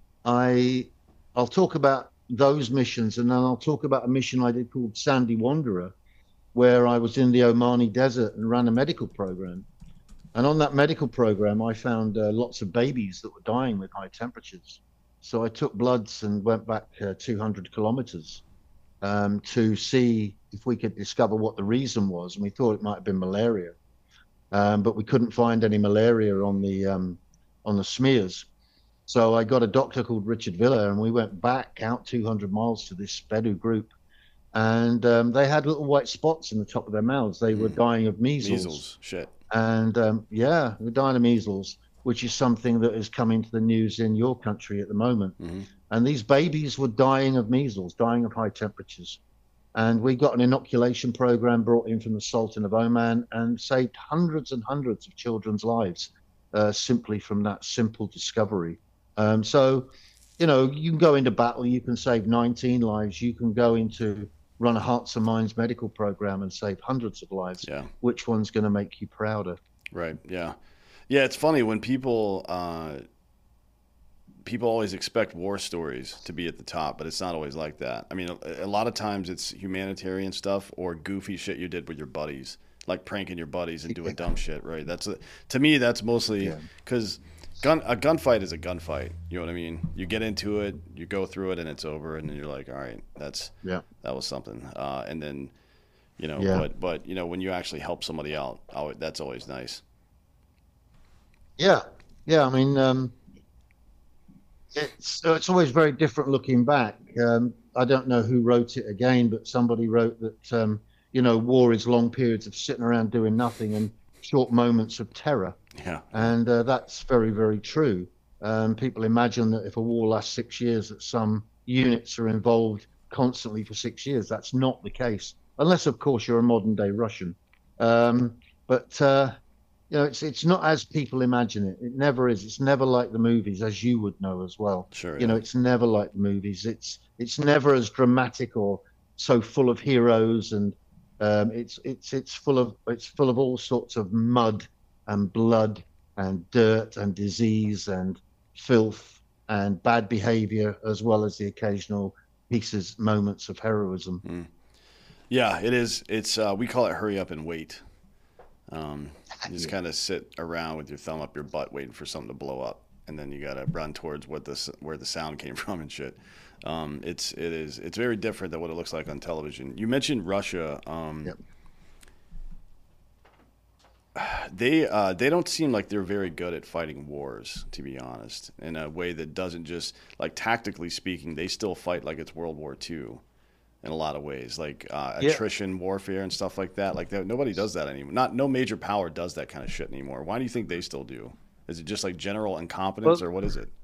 I I'll talk about those missions, and then I'll talk about a mission I did called Sandy Wanderer, where I was in the Omani desert and ran a medical program. And on that medical program, I found uh, lots of babies that were dying with high temperatures. So I took bloods and went back uh, two hundred kilometers um, to see if we could discover what the reason was. And we thought it might have been malaria. Um, but we couldn't find any malaria on the um, on the smears. So I got a doctor called Richard Villa, and we went back out two hundred miles to this Bedu group, and um, they had little white spots in the top of their mouths. They were dying of measles. Measles, shit. And um, yeah, they were dying of measles, which is something that is coming to the news in your country at the moment. Mm-hmm. And these babies were dying of measles, dying of high temperatures. And we got an inoculation program brought in from the Sultan of Oman and saved hundreds and hundreds of children's lives uh, simply from that simple discovery. Um, so, you know, you can go into battle, you can save nineteen lives, you can go into run a Hearts and Minds medical program and save hundreds of lives. Yeah. Which one's going to make you prouder? Right. Yeah. Yeah. It's funny when people, uh, people always expect war stories to be at the top, but it's not always like that. I mean, a, a lot of times it's humanitarian stuff or goofy shit you did with your buddies, like pranking your buddies and doing dumb shit, right? That's a, to me, that's mostly because gun a gunfight is a gunfight. You know what I mean? You get into it, you go through it, and it's over, and then you're like, all right, that's yeah, that was something. Uh, and then, you know, yeah. but but you know, when you actually help somebody out, oh, that's always nice. Yeah, yeah. I mean. Um... It's it's always very different looking back. Um, I don't know who wrote it again, but somebody wrote that um, you know, war is long periods of sitting around doing nothing and short moments of terror. Yeah, and uh, that's very very true. Um, people imagine that if a war lasts six years, that some units are involved constantly for six years. That's not the case, unless of course you're a modern day Russian. Um, but uh, you know, it's it's not as people imagine it. It never is. It's never like the movies, as you would know as well. Sure. You yeah. know, it's never like the movies. It's it's never as dramatic or so full of heroes, and um, it's it's it's full of it's full of all sorts of mud and blood and dirt and disease and filth and bad behavior, as well as the occasional pieces, moments of heroism. Mm. Yeah, it is. It's uh, we call it hurry up and wait. Um, you just kind of sit around with your thumb up your butt, waiting for something to blow up, and then you gotta run towards what the where the sound came from and shit. Um, it's it is it's very different than what it looks like on television. You mentioned Russia. Um, yep. They uh, they don't seem like they're very good at fighting wars, to be honest. In a way that doesn't just like tactically speaking, they still fight like it's World War Two. In a lot of ways, like uh, yeah. attrition warfare and stuff like that. Like that, nobody does that anymore. Not no major power does that kind of shit anymore. Why do you think they still do? Is it just like general incompetence, well, or what is it?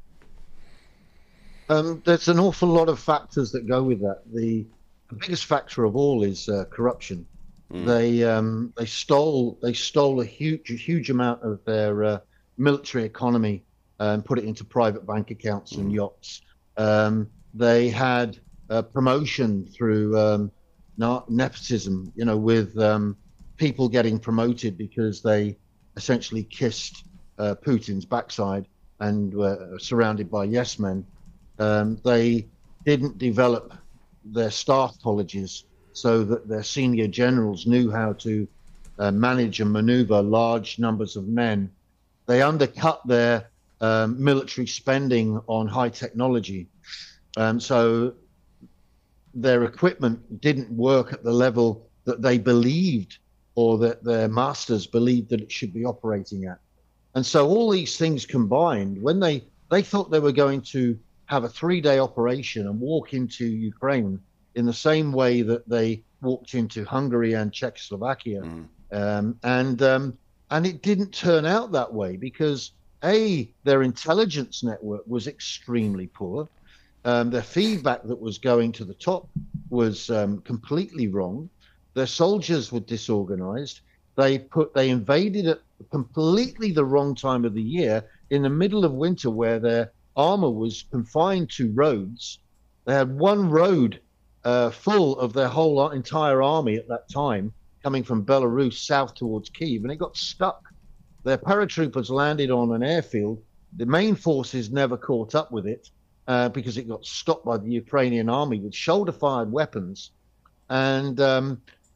Um, there's an awful lot of factors that go with that. The, the biggest factor of all is uh, corruption. Mm. They um, they stole they stole a huge a huge amount of their uh, military economy and put it into private bank accounts mm. and yachts. Um, they had Uh, promotion through um, nepotism, you know, with um, people getting promoted because they essentially kissed uh, Putin's backside and were surrounded by yes men. Um, they didn't develop their staff colleges so that their senior generals knew how to uh, manage and maneuver large numbers of men. They undercut their um, military spending on high technology. Um, so their equipment didn't work at the level that they believed or that their masters believed that it should be operating at. And so all these things combined, when they, they thought they were going to have a three-day operation and walk into Ukraine in the same way that they walked into Hungary and Czechoslovakia. Mm. Um, and um, and it didn't turn out that way because, A, their intelligence network was extremely poor. Um, their feedback that was going to the top was um, completely wrong. Their soldiers were disorganized. They put they invaded at completely the wrong time of the year in the middle of winter where their armor was confined to roads. They had one road uh, full of their whole entire army at that time coming from Belarus south towards Kyiv, and it got stuck. Their paratroopers landed on an airfield. The main forces never caught up with it uh, because it got stopped by the Ukrainian army with shoulder-fired weapons. And um,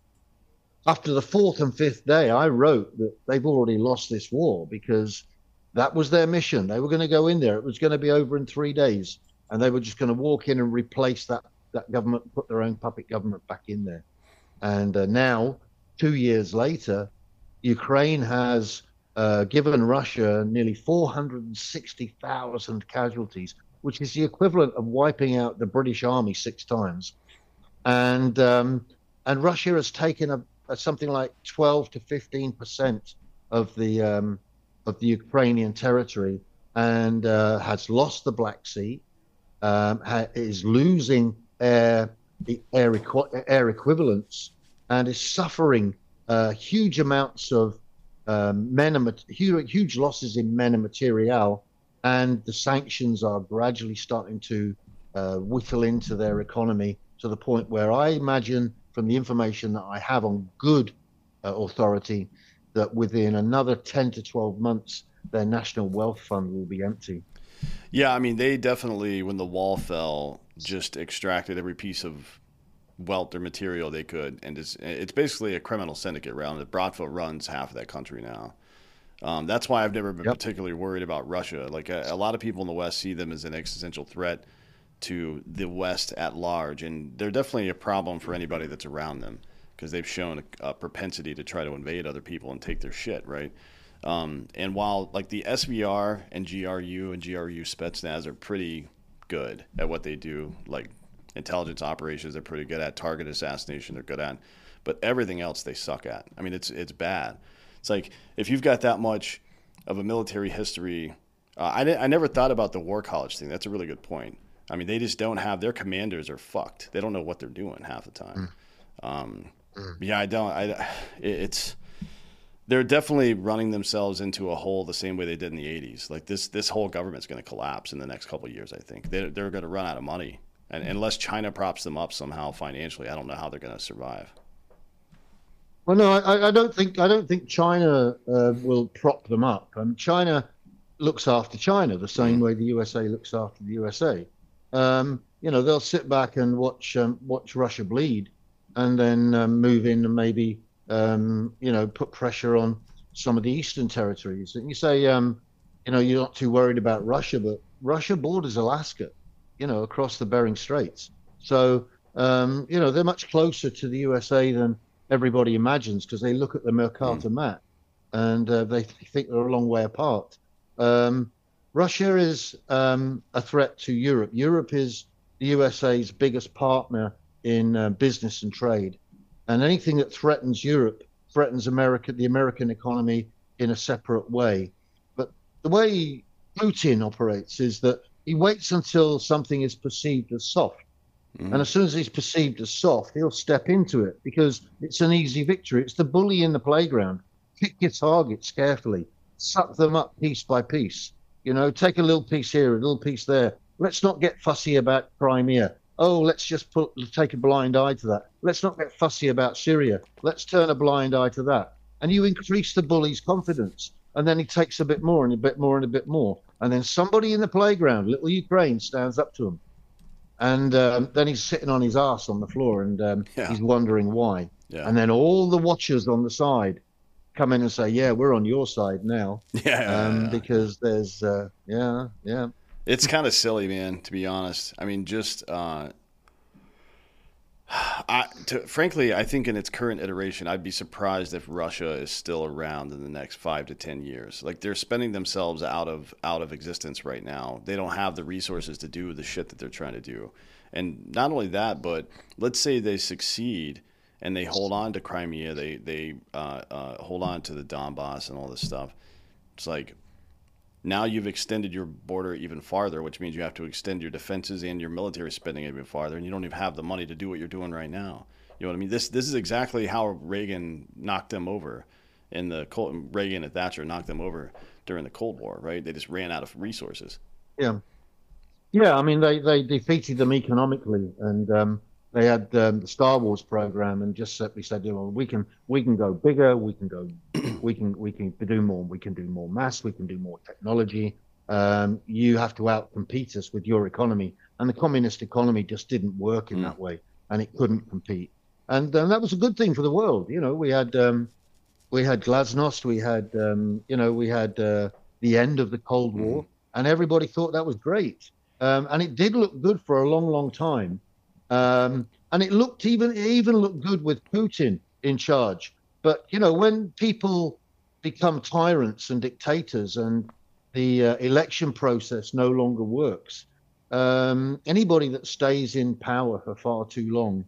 after the fourth and fifth day, I wrote that they've already lost this war because that was their mission. They were going to go in there. It was going to be over in three days. And they were just going to walk in and replace that, that government, put their own puppet government back in there. And uh, now, two years later, Ukraine has uh, given Russia nearly four hundred sixty thousand casualties, which is the equivalent of wiping out the British Army six times. And um, and Russia has taken a, a something like twelve to fifteen percent of the um, of the Ukrainian territory, and uh, has lost the Black Sea, um, ha- is losing air air, equ- air equivalents, and is suffering uh, huge amounts of um, men and huge, huge losses in men and material, and the sanctions are gradually starting to uh, whittle into their economy to the point where I imagine, from the information that I have on good uh, authority, that within another ten to twelve months, their national wealth fund will be empty. Yeah, I mean, they definitely, when the wall fell, just extracted every piece of wealth or material they could. And it's, it's basically a criminal syndicate around it. Bratva runs half of that country now. Um, that's why I've never been yep. particularly worried about Russia. Like a, a lot of people in the West see them as an existential threat to the West at large. And they're definitely a problem for anybody that's around them because they've shown a, a propensity to try to invade other people and take their shit, right? Um, and while like the S V R and G R U and G R U Spetsnaz are pretty good at what they do, like intelligence operations they're pretty good at, target assassination they're good at, but everything else they suck at. I mean, it's it's bad. It's like if you've got that much of a military history, uh, I, I never thought about the war college thing. That's a really good point. I mean, they just don't have, their commanders are fucked. They don't know what they're doing half the time. Mm. Um, mm. Yeah, I don't, I, it, it's, they're definitely running themselves into a hole the same way they did in the eighties. Like this, this whole government's going to collapse in the next couple of years. I think they're, they're going to run out of money, and unless China props them up somehow financially, I don't know how they're going to survive. Well, no, I, I don't think I don't think China uh, will prop them up. And um, China looks after China the same way the U S A looks after the U S A. Um, you know, they'll sit back and watch um, watch Russia bleed, and then um, move in and maybe um, you know put pressure on some of the eastern territories. And you say, um, you know, you're not too worried about Russia, but Russia borders Alaska, you know, across the Bering Straits. So um, you know, they're much closer to the U S A than everybody imagines, because they look at the Mercator mm. map and uh, they th- think they're a long way apart. Um, Russia is um, a threat to Europe. Europe is the U S A's biggest partner in uh, business and trade, and anything that threatens Europe threatens America, the American economy, in a separate way. But the way Putin operates is that he waits until something is perceived as soft. Mm. And as soon as he's perceived as soft, he'll step into it because it's an easy victory. It's the bully in the playground. Pick your targets carefully. Suck them up piece by piece. You know, take a little piece here, a little piece there. Let's not get fussy about Crimea. Oh, let's just put, take a blind eye to that. Let's not get fussy about Syria. Let's turn a blind eye to that. And you increase the bully's confidence. And then he takes a bit more and a bit more and a bit more. And then somebody in the playground, little Ukraine, stands up to him. And um, then he's sitting on his ass on the floor, and um, yeah. he's wondering why. Yeah. And then all the watchers on the side come in and say, yeah, we're on your side now. Yeah. Um, because there's, uh, yeah, yeah. It's kind of silly, man, to be honest. I mean, just, uh, I, to, frankly, I think in its current iteration, I'd be surprised if Russia is still around in the next five to ten years. Like they're spending themselves out of out of existence right now. They don't have the resources to do the shit that they're trying to do. And not only that, but let's say they succeed and they hold on to Crimea, they they uh, uh, hold on to the Donbass and all this stuff. It's like now you've extended your border even farther, which means you have to extend your defenses and your military spending even farther, and you don't even have the money to do what you're doing right now. You know what I mean? This this is exactly how Reagan knocked them over in the Cold, Reagan and Thatcher knocked them over during the Cold War, right? They just ran out of resources. Yeah. Yeah, I mean, they, they defeated them economically, and um, they had um, the Star Wars program, and just simply said, you know, we can we can go bigger, we can go, we can we can do more, we can do more mass, we can do more technology. Um, you have to outcompete us with your economy, and the communist economy just didn't work in mm. that way, and it couldn't compete, and um, that was a good thing for the world. You know, we had um, we had Glasnost, we had um, you know, we had uh, the end of the Cold War, mm. and everybody thought that was great. Um, and it did look good for a long, long time. Um, and it looked even it even looked good with Putin in charge. But, you know, when people become tyrants and dictators and the uh, election process no longer works, um, anybody that stays in power for far too long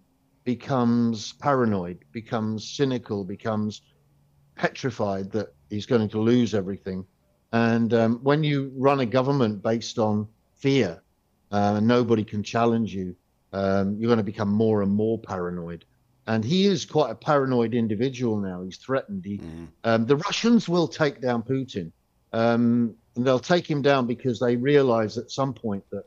becomes paranoid, becomes cynical, becomes petrified that he's going to lose everything. And um, when you run a government based on fear, uh, and nobody can challenge you, um, you're going to become more and more paranoid. And he is quite a paranoid individual now. He's threatened. He, mm-hmm. um, the Russians will take down Putin, um, and they'll take him down because they realize at some point that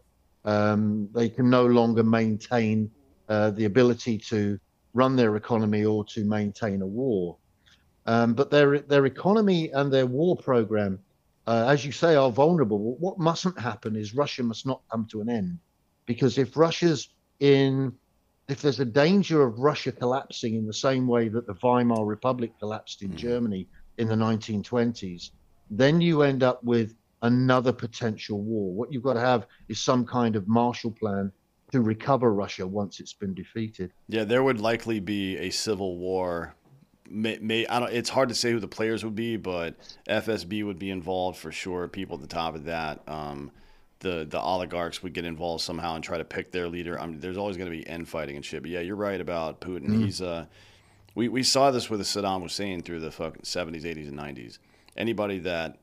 um, they can no longer maintain uh, the ability to run their economy or to maintain a war. Um, but their their economy and their war program, Uh, as you say, are vulnerable. What mustn't happen is Russia must not come to an end, because if Russia's in, if there's a danger of Russia collapsing in the same way that the Weimar Republic collapsed in mm. Germany in the nineteen twenties, then you end up with another potential war. What you've got to have is some kind of Marshall Plan to recover Russia once it's been defeated. Yeah, there would likely be a civil war. May, may I don't. It's hard to say who the players would be, but F S B would be involved for sure. People at the top of that, um, the the oligarchs would get involved somehow and try to pick their leader. I mean, there's always going to be infighting and shit. But yeah, you're right about Putin. Mm-hmm. He's uh, we we saw this with Saddam Hussein through the fucking seventies, eighties, and nineties. Anybody that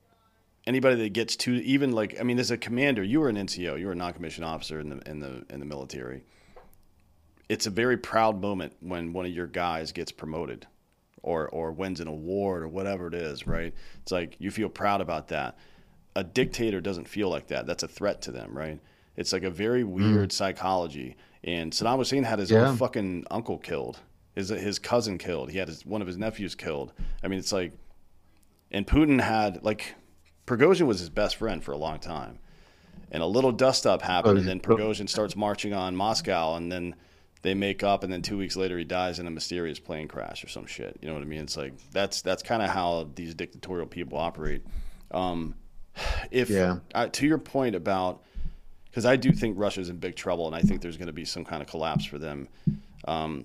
anybody that gets to even like I mean, as a commander, you were an N C O, you were a non-commissioned officer in the in the in the military. It's a very proud moment when one of your guys gets promoted. Or, or wins an award or whatever it is, right? It's like you feel proud about that. A dictator doesn't feel like that. That's a threat to them, right? It's like a very weird mm. psychology. And Saddam Hussein had his yeah. own fucking uncle killed, his his cousin killed. He had his, one of his nephews killed. I mean, it's like, and Putin had like, Prigozhin was his best friend for a long time, and a little dust up happened, oh, and then Prigozhin starts marching on Moscow, and then they make up, and then two weeks later he dies in a mysterious plane crash or some shit. You know what I mean? It's like that's that's kind of how these dictatorial people operate. Um, if yeah. uh, to your point about, because I do think Russia's in big trouble, and I think there's going to be some kind of collapse for them. Um,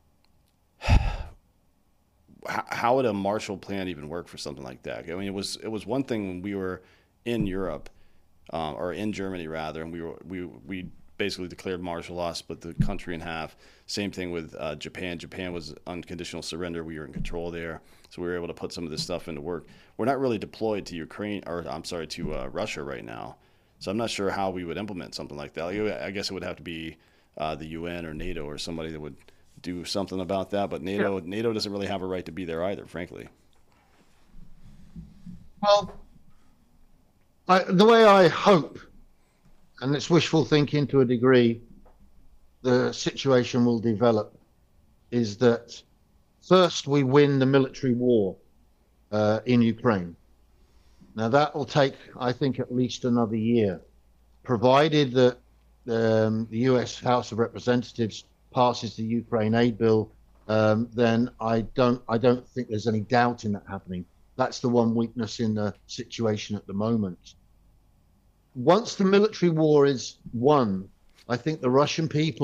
how would a Marshall Plan even work for something like that? I mean, it was it was one thing when we were in Europe, um, or in Germany rather, and we were we we. basically declared martial law, split the country in half. Same thing with uh, Japan. Japan was unconditional surrender. We were in control there, so we were able to put some of this stuff into work. We're not really deployed to Ukraine, or I'm sorry, to uh, Russia right now. So I'm not sure how we would implement something like that. Like, I guess it would have to be uh, the U N or NATO or somebody that would do something about that. But NATO, yeah. NATO doesn't really have a right to be there either, frankly. Well, I, the way I hope, and it's wishful thinking to a degree, the situation will develop, is that first we win the military war uh, in Ukraine. Now that will take, I think, at least another year, provided that um, the U S House of Representatives passes the Ukraine aid bill. Um, then I don't, I don't think there's any doubt in that happening. That's the one weakness in the situation at the moment. Once the military war is won, I think the Russian people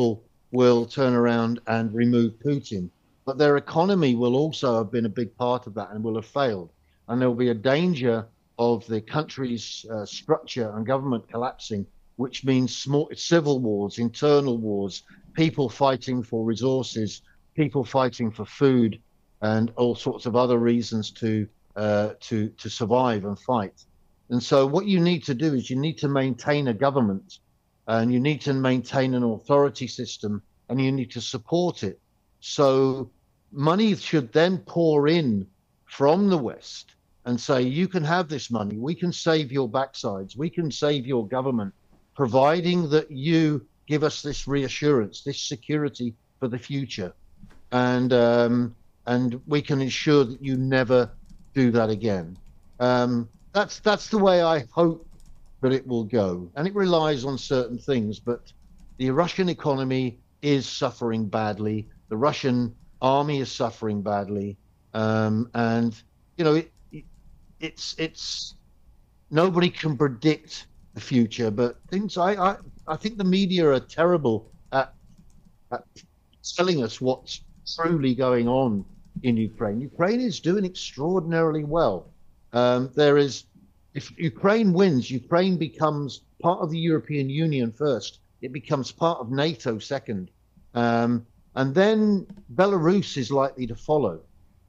will turn around and remove Putin. But their economy will also have been a big part of that and will have failed. And there will be a danger of the country's uh, structure and government collapsing, which means small civil wars, internal wars, people fighting for resources, people fighting for food, and all sorts of other reasons to uh, to to survive and fight. And so what you need to do is you need to maintain a government, and you need to maintain an authority system, and you need to support it. So money should then pour in from the West and say, you can have this money, we can save your backsides, we can save your government, providing that you give us this reassurance, this security for the future. And um, and we can ensure that you never do that again. Um, that's that's the way I hope that it will go. And it relies on certain things, but the Russian economy is suffering badly. The Russian army is suffering badly. Um, and, you know, it, it, it's it's nobody can predict the future, but things I, I, I think the media are terrible at, at telling us what's truly going on in Ukraine. Ukraine is doing extraordinarily well. Um, there is, if Ukraine wins, Ukraine becomes part of the European Union first. It becomes part of NATO second. Um, and then Belarus is likely to follow.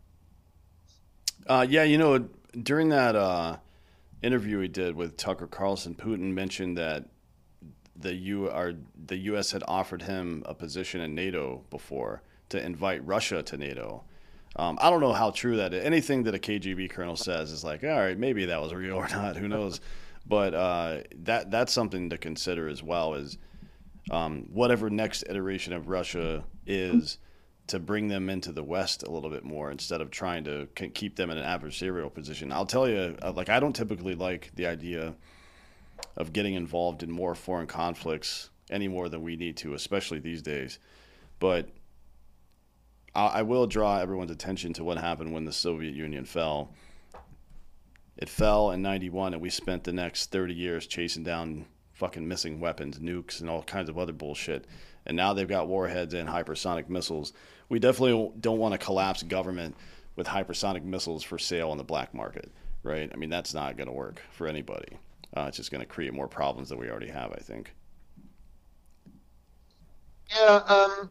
Uh, yeah, you know, during that uh, interview we did with Tucker Carlson, Putin mentioned that the U are the U S had offered him a position in NATO before to invite Russia to NATO. Um, I don't know how true that is. Anything that a K G B colonel says is like, all right, maybe that was real or not. Who knows? But uh, that that's something to consider as well, is um, whatever next iteration of Russia is, to bring them into the West a little bit more instead of trying to keep them in an adversarial position. I'll tell you, like, I don't typically like the idea of getting involved in more foreign conflicts any more than we need to, especially these days. But I will draw everyone's attention to what happened when the Soviet Union fell. It fell in ninety-one, and we spent the next thirty years chasing down fucking missing weapons, nukes, and all kinds of other bullshit. And now they've got warheads and hypersonic missiles. We definitely don't want to collapse government with hypersonic missiles for sale on the black market, right? I mean, that's not going to work for anybody. Uh, it's just going to create more problems than we already have, I think. Yeah, um...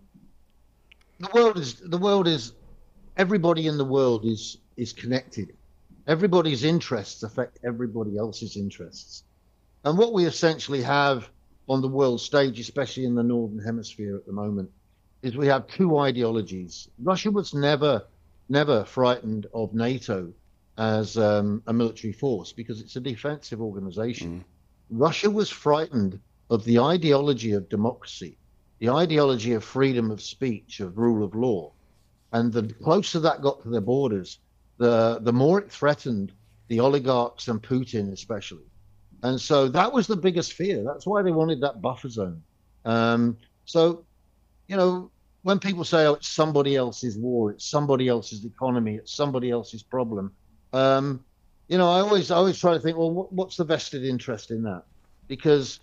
The world is the world is everybody in the world is is connected. Everybody's interests affect everybody else's interests. And what we essentially have on the world stage, especially in the Northern Hemisphere at the moment, is we have two ideologies. Russia was never never frightened of NATO as um, a military force because it's a defensive organization. Mm. Russia was frightened of the ideology of democracy, the ideology of freedom of speech, of rule of law. And the closer that got to their borders, the the more it threatened the oligarchs and Putin especially. And so that was the biggest fear. That's why they wanted that buffer zone. Um, so, you know, when people say, oh, it's somebody else's war, it's somebody else's economy, it's somebody else's problem, um, you know, I always, I always try to think, well, what, what's the vested interest in that? Because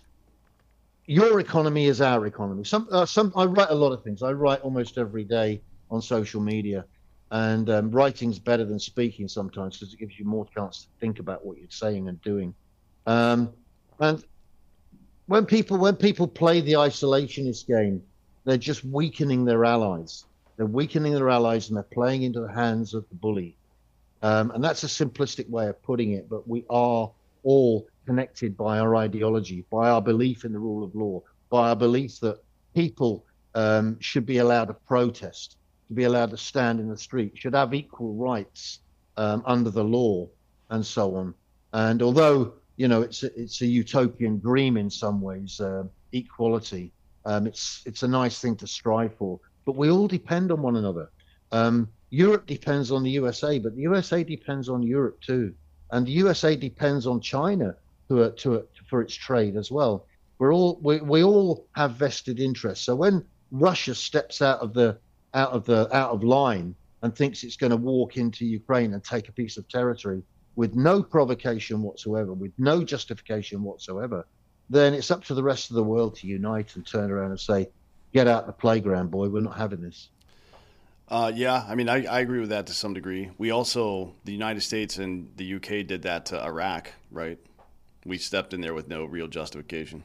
your economy is our economy. Some, uh, some. I write a lot of things. I write almost every day on social media, and um, writing's better than speaking sometimes because it gives you more chance to think about what you're saying and doing. Um, and when people when people play the isolationist game, they're just weakening their allies. They're weakening their allies, and they're playing into the hands of the bully. Um, and that's a simplistic way of putting it, but we are all connected by our ideology, by our belief in the rule of law, by our belief that people um, should be allowed to protest, to be allowed to stand in the street, should have equal rights um, under the law, and so on. And although, you know, it's a, it's a utopian dream in some ways, uh, equality, um, it's it's a nice thing to strive for, but we all depend on one another. Um, Europe depends on the U S A, but the U S A depends on Europe too. And the U S A depends on China to a, to a, for its trade as well. We're all we, we all have vested interests. So when Russia steps out of the out of the out of line and thinks it's going to walk into Ukraine and take a piece of territory with no provocation whatsoever, with no justification whatsoever, then it's up to the rest of the world to unite and turn around and say, get out the playground, boy. We're not having this. Uh, yeah, I mean, I, I agree with that to some degree. We also, the United States and the U K did that to Iraq, right? We stepped in there with no real justification.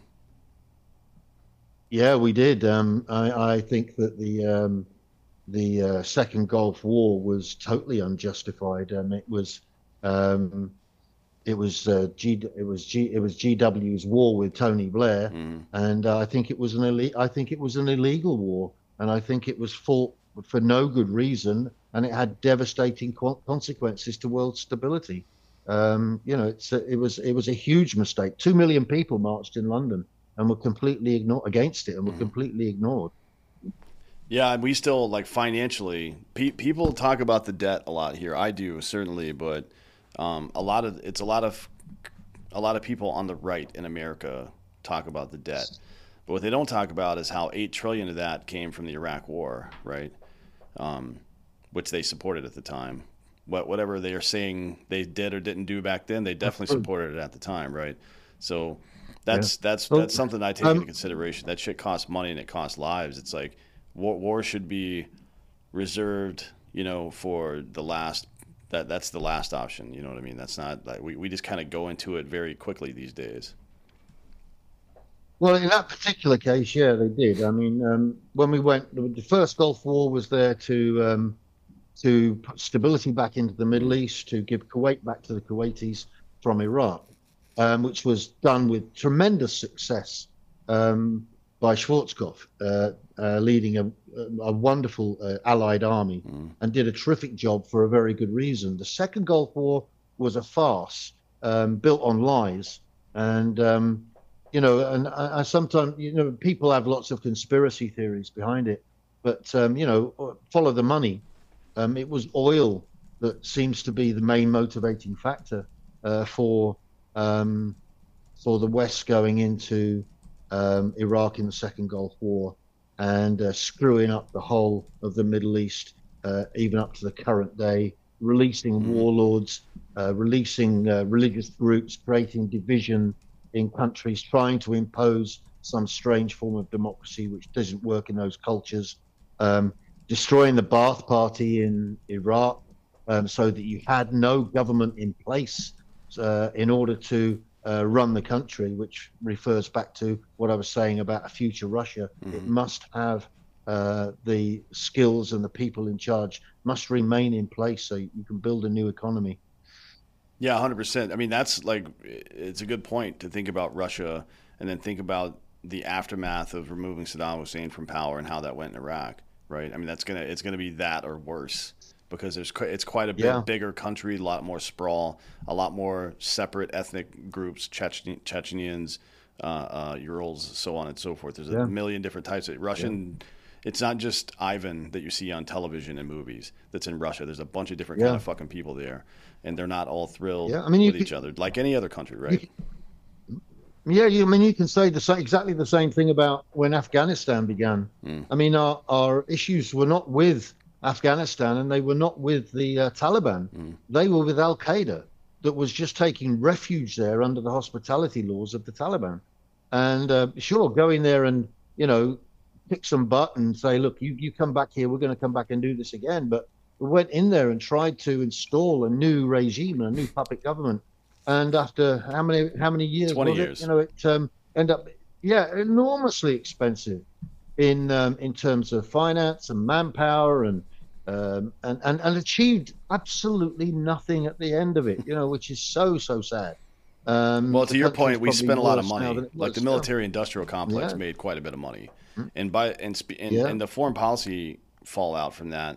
Yeah, we did. Um, I, I think that the um, the uh, second Gulf War was totally unjustified. Um, it was um, it was uh, G it was G it was G W's war with Tony Blair, mm. and uh, I think it was an ille- I think it was an illegal war, and I think it was fought for no good reason, and it had devastating co- consequences to world stability. Um, you know, it's a, it was it was a huge mistake. Two million people marched in London and were completely ignored against it, and were mm. completely ignored. Yeah, and we still, like, financially, pe- people talk about the debt a lot here. I do, certainly, but um, a lot of it's a lot of a lot of people on the right in America talk about the debt. But what they don't talk about is how eight trillion dollars of that came from the Iraq War, right? Um, which they supported at the time. What whatever they are saying they did or didn't do back then, they definitely supported it at the time, right? So that's yeah. that's that's something I take um, into consideration. That shit costs money and it costs lives. It's like war, war should be reserved, you know, for the last. That that's the last option. You know what I mean? That's not like we we just kind of go into it very quickly these days. Well, in that particular case, yeah, they did. I mean, um, when we went, the first Gulf War was there to um, to put stability back into the Middle East, to give Kuwait back to the Kuwaitis from Iraq, um, which was done with tremendous success um, by Schwarzkopf, uh, uh, leading a, a wonderful uh, Allied army, mm. and did a terrific job for a very good reason. The second Gulf War was a farce um, built on lies, and um, You know, and I, I sometimes, you know, people have lots of conspiracy theories behind it, but, um, you know, follow the money. Um, it was oil that seems to be the main motivating factor uh, for um, for the West going into um, Iraq in the Second Gulf War and uh, screwing up the whole of the Middle East, uh, even up to the current day, releasing mm. warlords, uh, releasing uh, religious groups, creating division in countries, trying to impose some strange form of democracy which doesn't work in those cultures, um, destroying the Ba'ath Party in Iraq um, so that you had no government in place uh, in order to uh, run the country, which refers back to what I was saying about a future Russia. Mm-hmm. It must have uh, the skills, and the people in charge must remain in place so you can build a new economy. Yeah, one hundred percent. I mean, that's like, it's a good point to think about Russia and then think about the aftermath of removing Saddam Hussein from power and how that went in Iraq, right? I mean, that's going to, it's going to be that or worse because there's, it's quite a bit yeah. bigger country, a lot more sprawl, a lot more separate ethnic groups, Chechen, Chechenians, uh, uh, Urals, so on and so forth. There's yeah. a million different types of Russian. Yeah. It's not just Ivan that you see on television and movies that's in Russia. There's a bunch of different yeah. kind of fucking people there, and they're not all thrilled yeah, I mean, with can, each other like any other country, right? You, yeah, you, I mean, you can say the same, exactly the same thing about when Afghanistan began. Mm. I mean, our, our issues were not with Afghanistan, and they were not with the uh, Taliban. Mm. They were with Al-Qaeda, that was just taking refuge there under the hospitality laws of the Taliban. And uh, sure, go in there and, you know, pick some butt and say, look, you, you come back here, we're going to come back and do this again. But we went in there and tried to install a new regime, a new puppet government. And after how many how many years? twenty years. It, you know, it um, ended up, yeah, enormously expensive in um, in terms of finance and manpower, and um, and, and and achieved absolutely nothing at the end of it. You know, which is so so sad. Um, well, to your point, we spent a lot of money. Like the military-industrial complex yeah. made quite a bit of money. And by and, and, yeah. and the foreign policy fallout from that,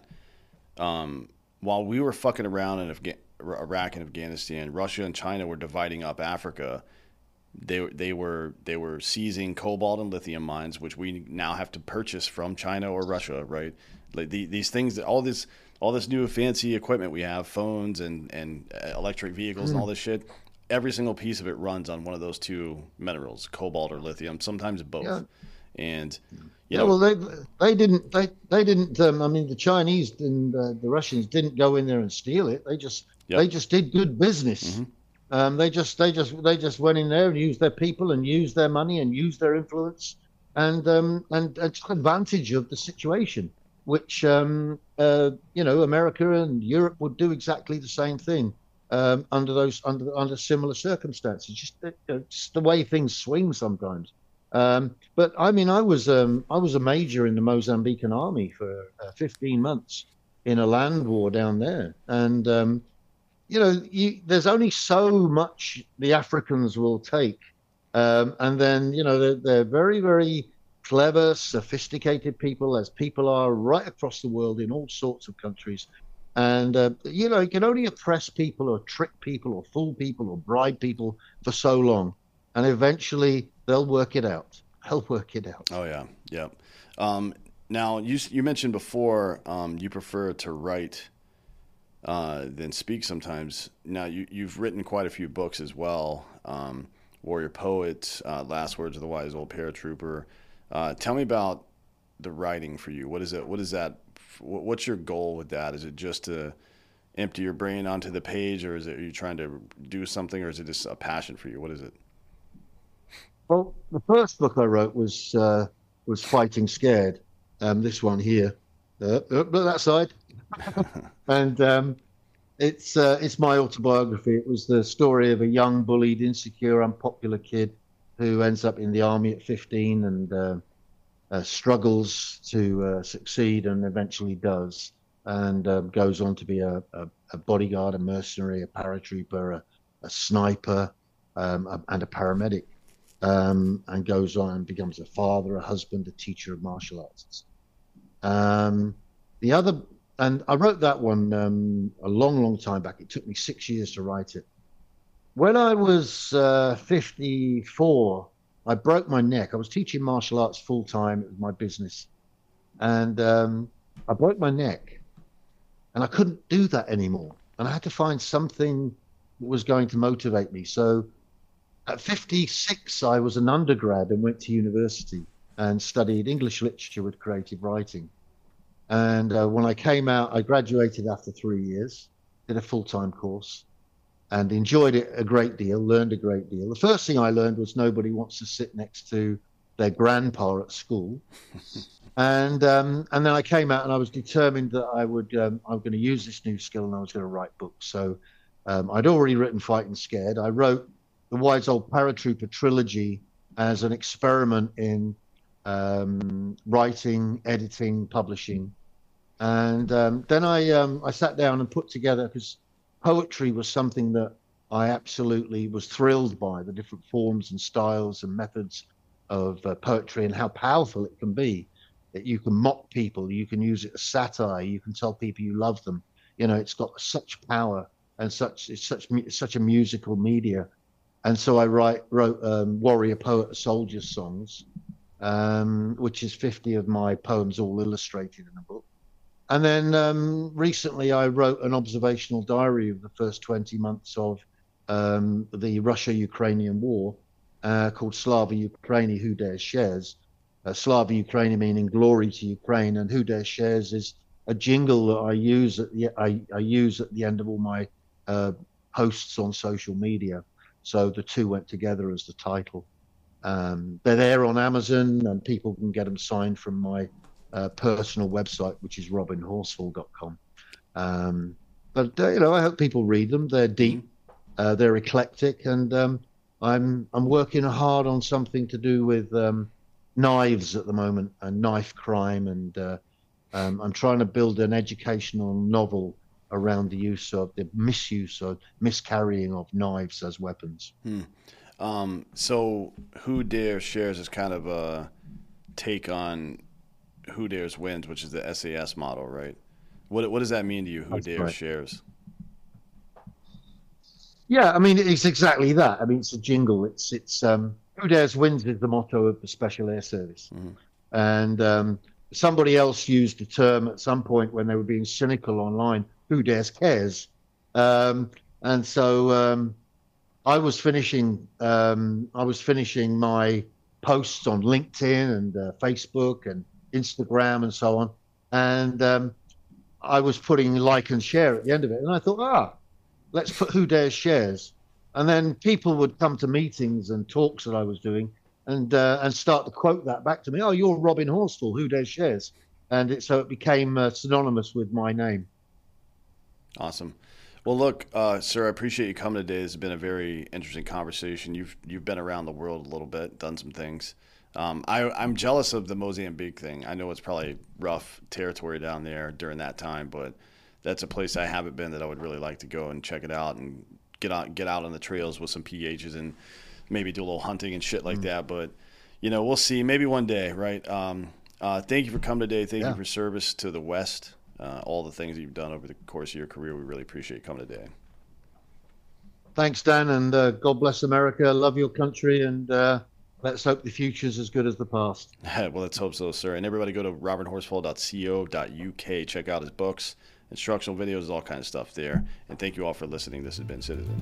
um, while we were fucking around in Afga- Iraq and Afghanistan, Russia and China were dividing up Africa. They they were they were seizing cobalt and lithium mines, which we now have to purchase from China or Russia, right? Like the, these things, all this all this new fancy equipment we have, phones and and electric vehicles mm. and all this shit. Every single piece of it runs on one of those two minerals, cobalt or lithium, sometimes both. Yeah. And you yeah, know, well, they they didn't they they didn't. Um, I mean, the Chinese and uh, the Russians didn't go in there and steal it. They just yep. they just did good business. Mm-hmm. Um, they just they just they just went in there and used their people and used their money and used their influence and um, and, and took advantage of the situation, which um, uh, you know, America and Europe would do exactly the same thing um, under those under under similar circumstances. Just, you know, just the way things swing sometimes. Um, but I mean, I was um, I was a major in the Mozambican army for uh, fifteen months in a land war down there, and um, you know, you, there's only so much the Africans will take, um, and then you know they're, they're very very clever, sophisticated people, as people are right across the world in all sorts of countries, and uh, you know you can only oppress people or trick people or fool people or bribe people for so long, and eventually they'll work it out. They'll work it out. Oh yeah, yeah. Um, now you you mentioned before um, you prefer to write uh, than speak sometimes. Now you you've written quite a few books as well. Um, Warrior Poet, uh, Last Words of the Wise Old Paratrooper. Uh, tell me about the writing for you. What is it? What is that? What's your goal with that? Is it just to empty your brain onto the page, or is it are you trying to do something, or is it just a passion for you? What is it? Well, the first book I wrote was uh, was Fighting Scared. Um, this one here, uh, look that side, and um, it's uh, it's my autobiography. It was the story of a young, bullied, insecure, unpopular kid who ends up in the army at fifteen and uh, uh, struggles to uh, succeed, and eventually does, and um, goes on to be a, a, a bodyguard, a mercenary, a paratrooper, a, a sniper, um, a, and a paramedic. Um, and goes on and becomes a father, a husband, a teacher of martial arts. Um, the other, and I wrote that one um, a long, long time back. It took me six years to write it. When I was uh, fifty-four, I broke my neck. I was teaching martial arts full time. It was my business. And um, I broke my neck. And I couldn't do that anymore. And I had to find something that was going to motivate me. So at fifty-six, I was an undergrad and went to university and studied English literature with creative writing. And uh, when I came out, I graduated after three years, did a full-time course, and enjoyed it a great deal, learned a great deal. The first thing I learned was nobody wants to sit next to their grandpa at school. and um, and then I came out and I was determined that I would, um, I was going to use this new skill and I was going to write books. So um, I'd already written Fighting Scared. I wrote the Wise Old Paratrooper trilogy as an experiment in um, writing, editing, publishing. And um, then I um, I sat down and put together, because poetry was something that I absolutely was thrilled by, the different forms and styles and methods of uh, poetry and how powerful it can be. That you can mock people, you can use it as satire, you can tell people you love them. You know, it's got such power and such it's such it's such a musical media. And so I write, wrote um, Warrior Poet, a Soldier's Songs, um, which is fifty of my poems all illustrated in a book. And then um, recently I wrote an observational diary of the first twenty months of um, the Russia-Ukrainian war uh, called Slava Ukraini, Who Dares Shares. Uh, Slava Ukraini meaning glory to Ukraine, and Who Dares Shares is a jingle that I use at the, I, I use at the end of all my uh, posts on social media. So the two went together as the title. Um, they're there on Amazon, and people can get them signed from my uh, personal website, which is robin horsfall dot com. Um, but uh, you know, I hope people read them. They're deep, uh, they're eclectic, and um, I'm I'm working hard on something to do with um, knives at the moment, and knife crime, and uh, um, I'm trying to build an educational novel around the use of the misuse or miscarrying of knives as weapons. Hmm. Um, so Who Dares Shares is kind of a take on Who Dares Wins, which is the S A S model, right? What what does that mean to you, Who That's Dares right. Shares? Yeah, I mean, it's exactly that. I mean, it's a jingle. It's it's um, Who Dares Wins is the motto of the Special Air Service. Mm-hmm. And um, somebody else used the term at some point when they were being cynical online, Who Dares Cares? Um, and so um, I was finishing um, I was finishing my posts on LinkedIn and uh, Facebook and Instagram and so on. And um, I was putting like and share at the end of it. And I thought, ah, let's put Who Dares Shares. And then people would come to meetings and talks that I was doing, and uh, and start to quote that back to me. Oh, you're Robin Horsfall, Who Dares Shares, and it, so it became uh, synonymous with my name. Awesome. Well, look, uh, sir, I appreciate you coming today. It's been a very interesting conversation. You've you've been around the world a little bit, done some things. Um, I, I'm jealous of the Mozambique thing. I know it's probably rough territory down there during that time, but that's a place I haven't been that I would really like to go and check it out and get out get out on the trails with some P Hs and maybe do a little hunting and shit like mm. that. But, you know, we'll see. Maybe one day, right? Um, uh, thank you for coming today. Thank yeah. you for service to the West. Uh, all the things that you've done over the course of your career. We really appreciate you coming today. Thanks, Dan, and uh, God bless America. Love your country, and uh, let's hope the future's as good as the past. Well, let's hope so, sir. And everybody go to robert horsfall dot co dot U K. Check out his books, instructional videos, all kinds of stuff there. And thank you all for listening. This has been Citizen.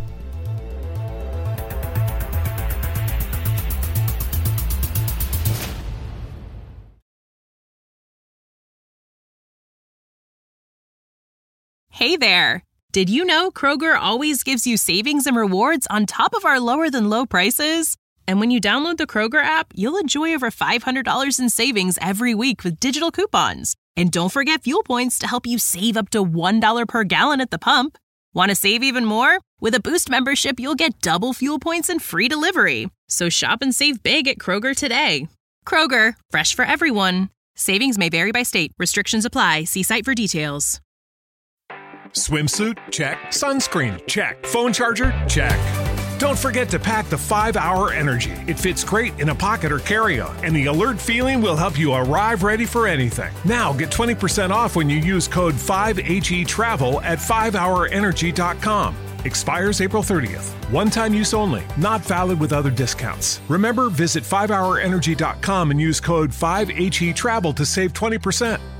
Hey there! Did you know Kroger always gives you savings and rewards on top of our lower-than-low prices? And when you download the Kroger app, you'll enjoy over five hundred dollars in savings every week with digital coupons. And don't forget fuel points to help you save up to one dollar per gallon at the pump. Want to save even more? With a Boost membership, you'll get double fuel points and free delivery. So shop and save big at Kroger today. Kroger, fresh for everyone. Savings may vary by state. Restrictions apply. See site for details. Swimsuit? Check. Sunscreen? Check. Phone charger? Check. Don't forget to pack the five hour Energy. It fits great in a pocket or carry-on, and the alert feeling will help you arrive ready for anything. Now get twenty percent off when you use code five H E travel at five hour energy dot com. Expires April thirtieth. One-time use only. Not valid with other discounts. Remember, visit five hour energy dot com and use code five H E travel to save twenty percent.